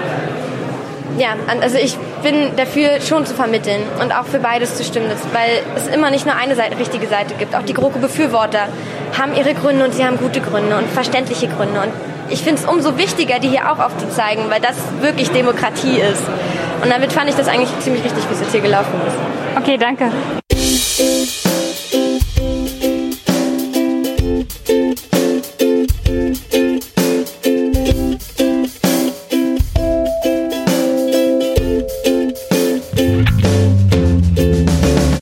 ja, also ich bin dafür, schon zu vermitteln und auch für beides zu stimmen, weil es immer nicht nur eine Seite, richtige Seite gibt. Auch die GroKo-Befürworter haben ihre Gründe und sie haben gute Gründe und verständliche Gründe. Und ich finde es umso wichtiger, die hier auch aufzuzeigen, weil das wirklich Demokratie ist. Und damit fand ich das eigentlich ziemlich richtig, wie es jetzt hier gelaufen ist. Okay, danke.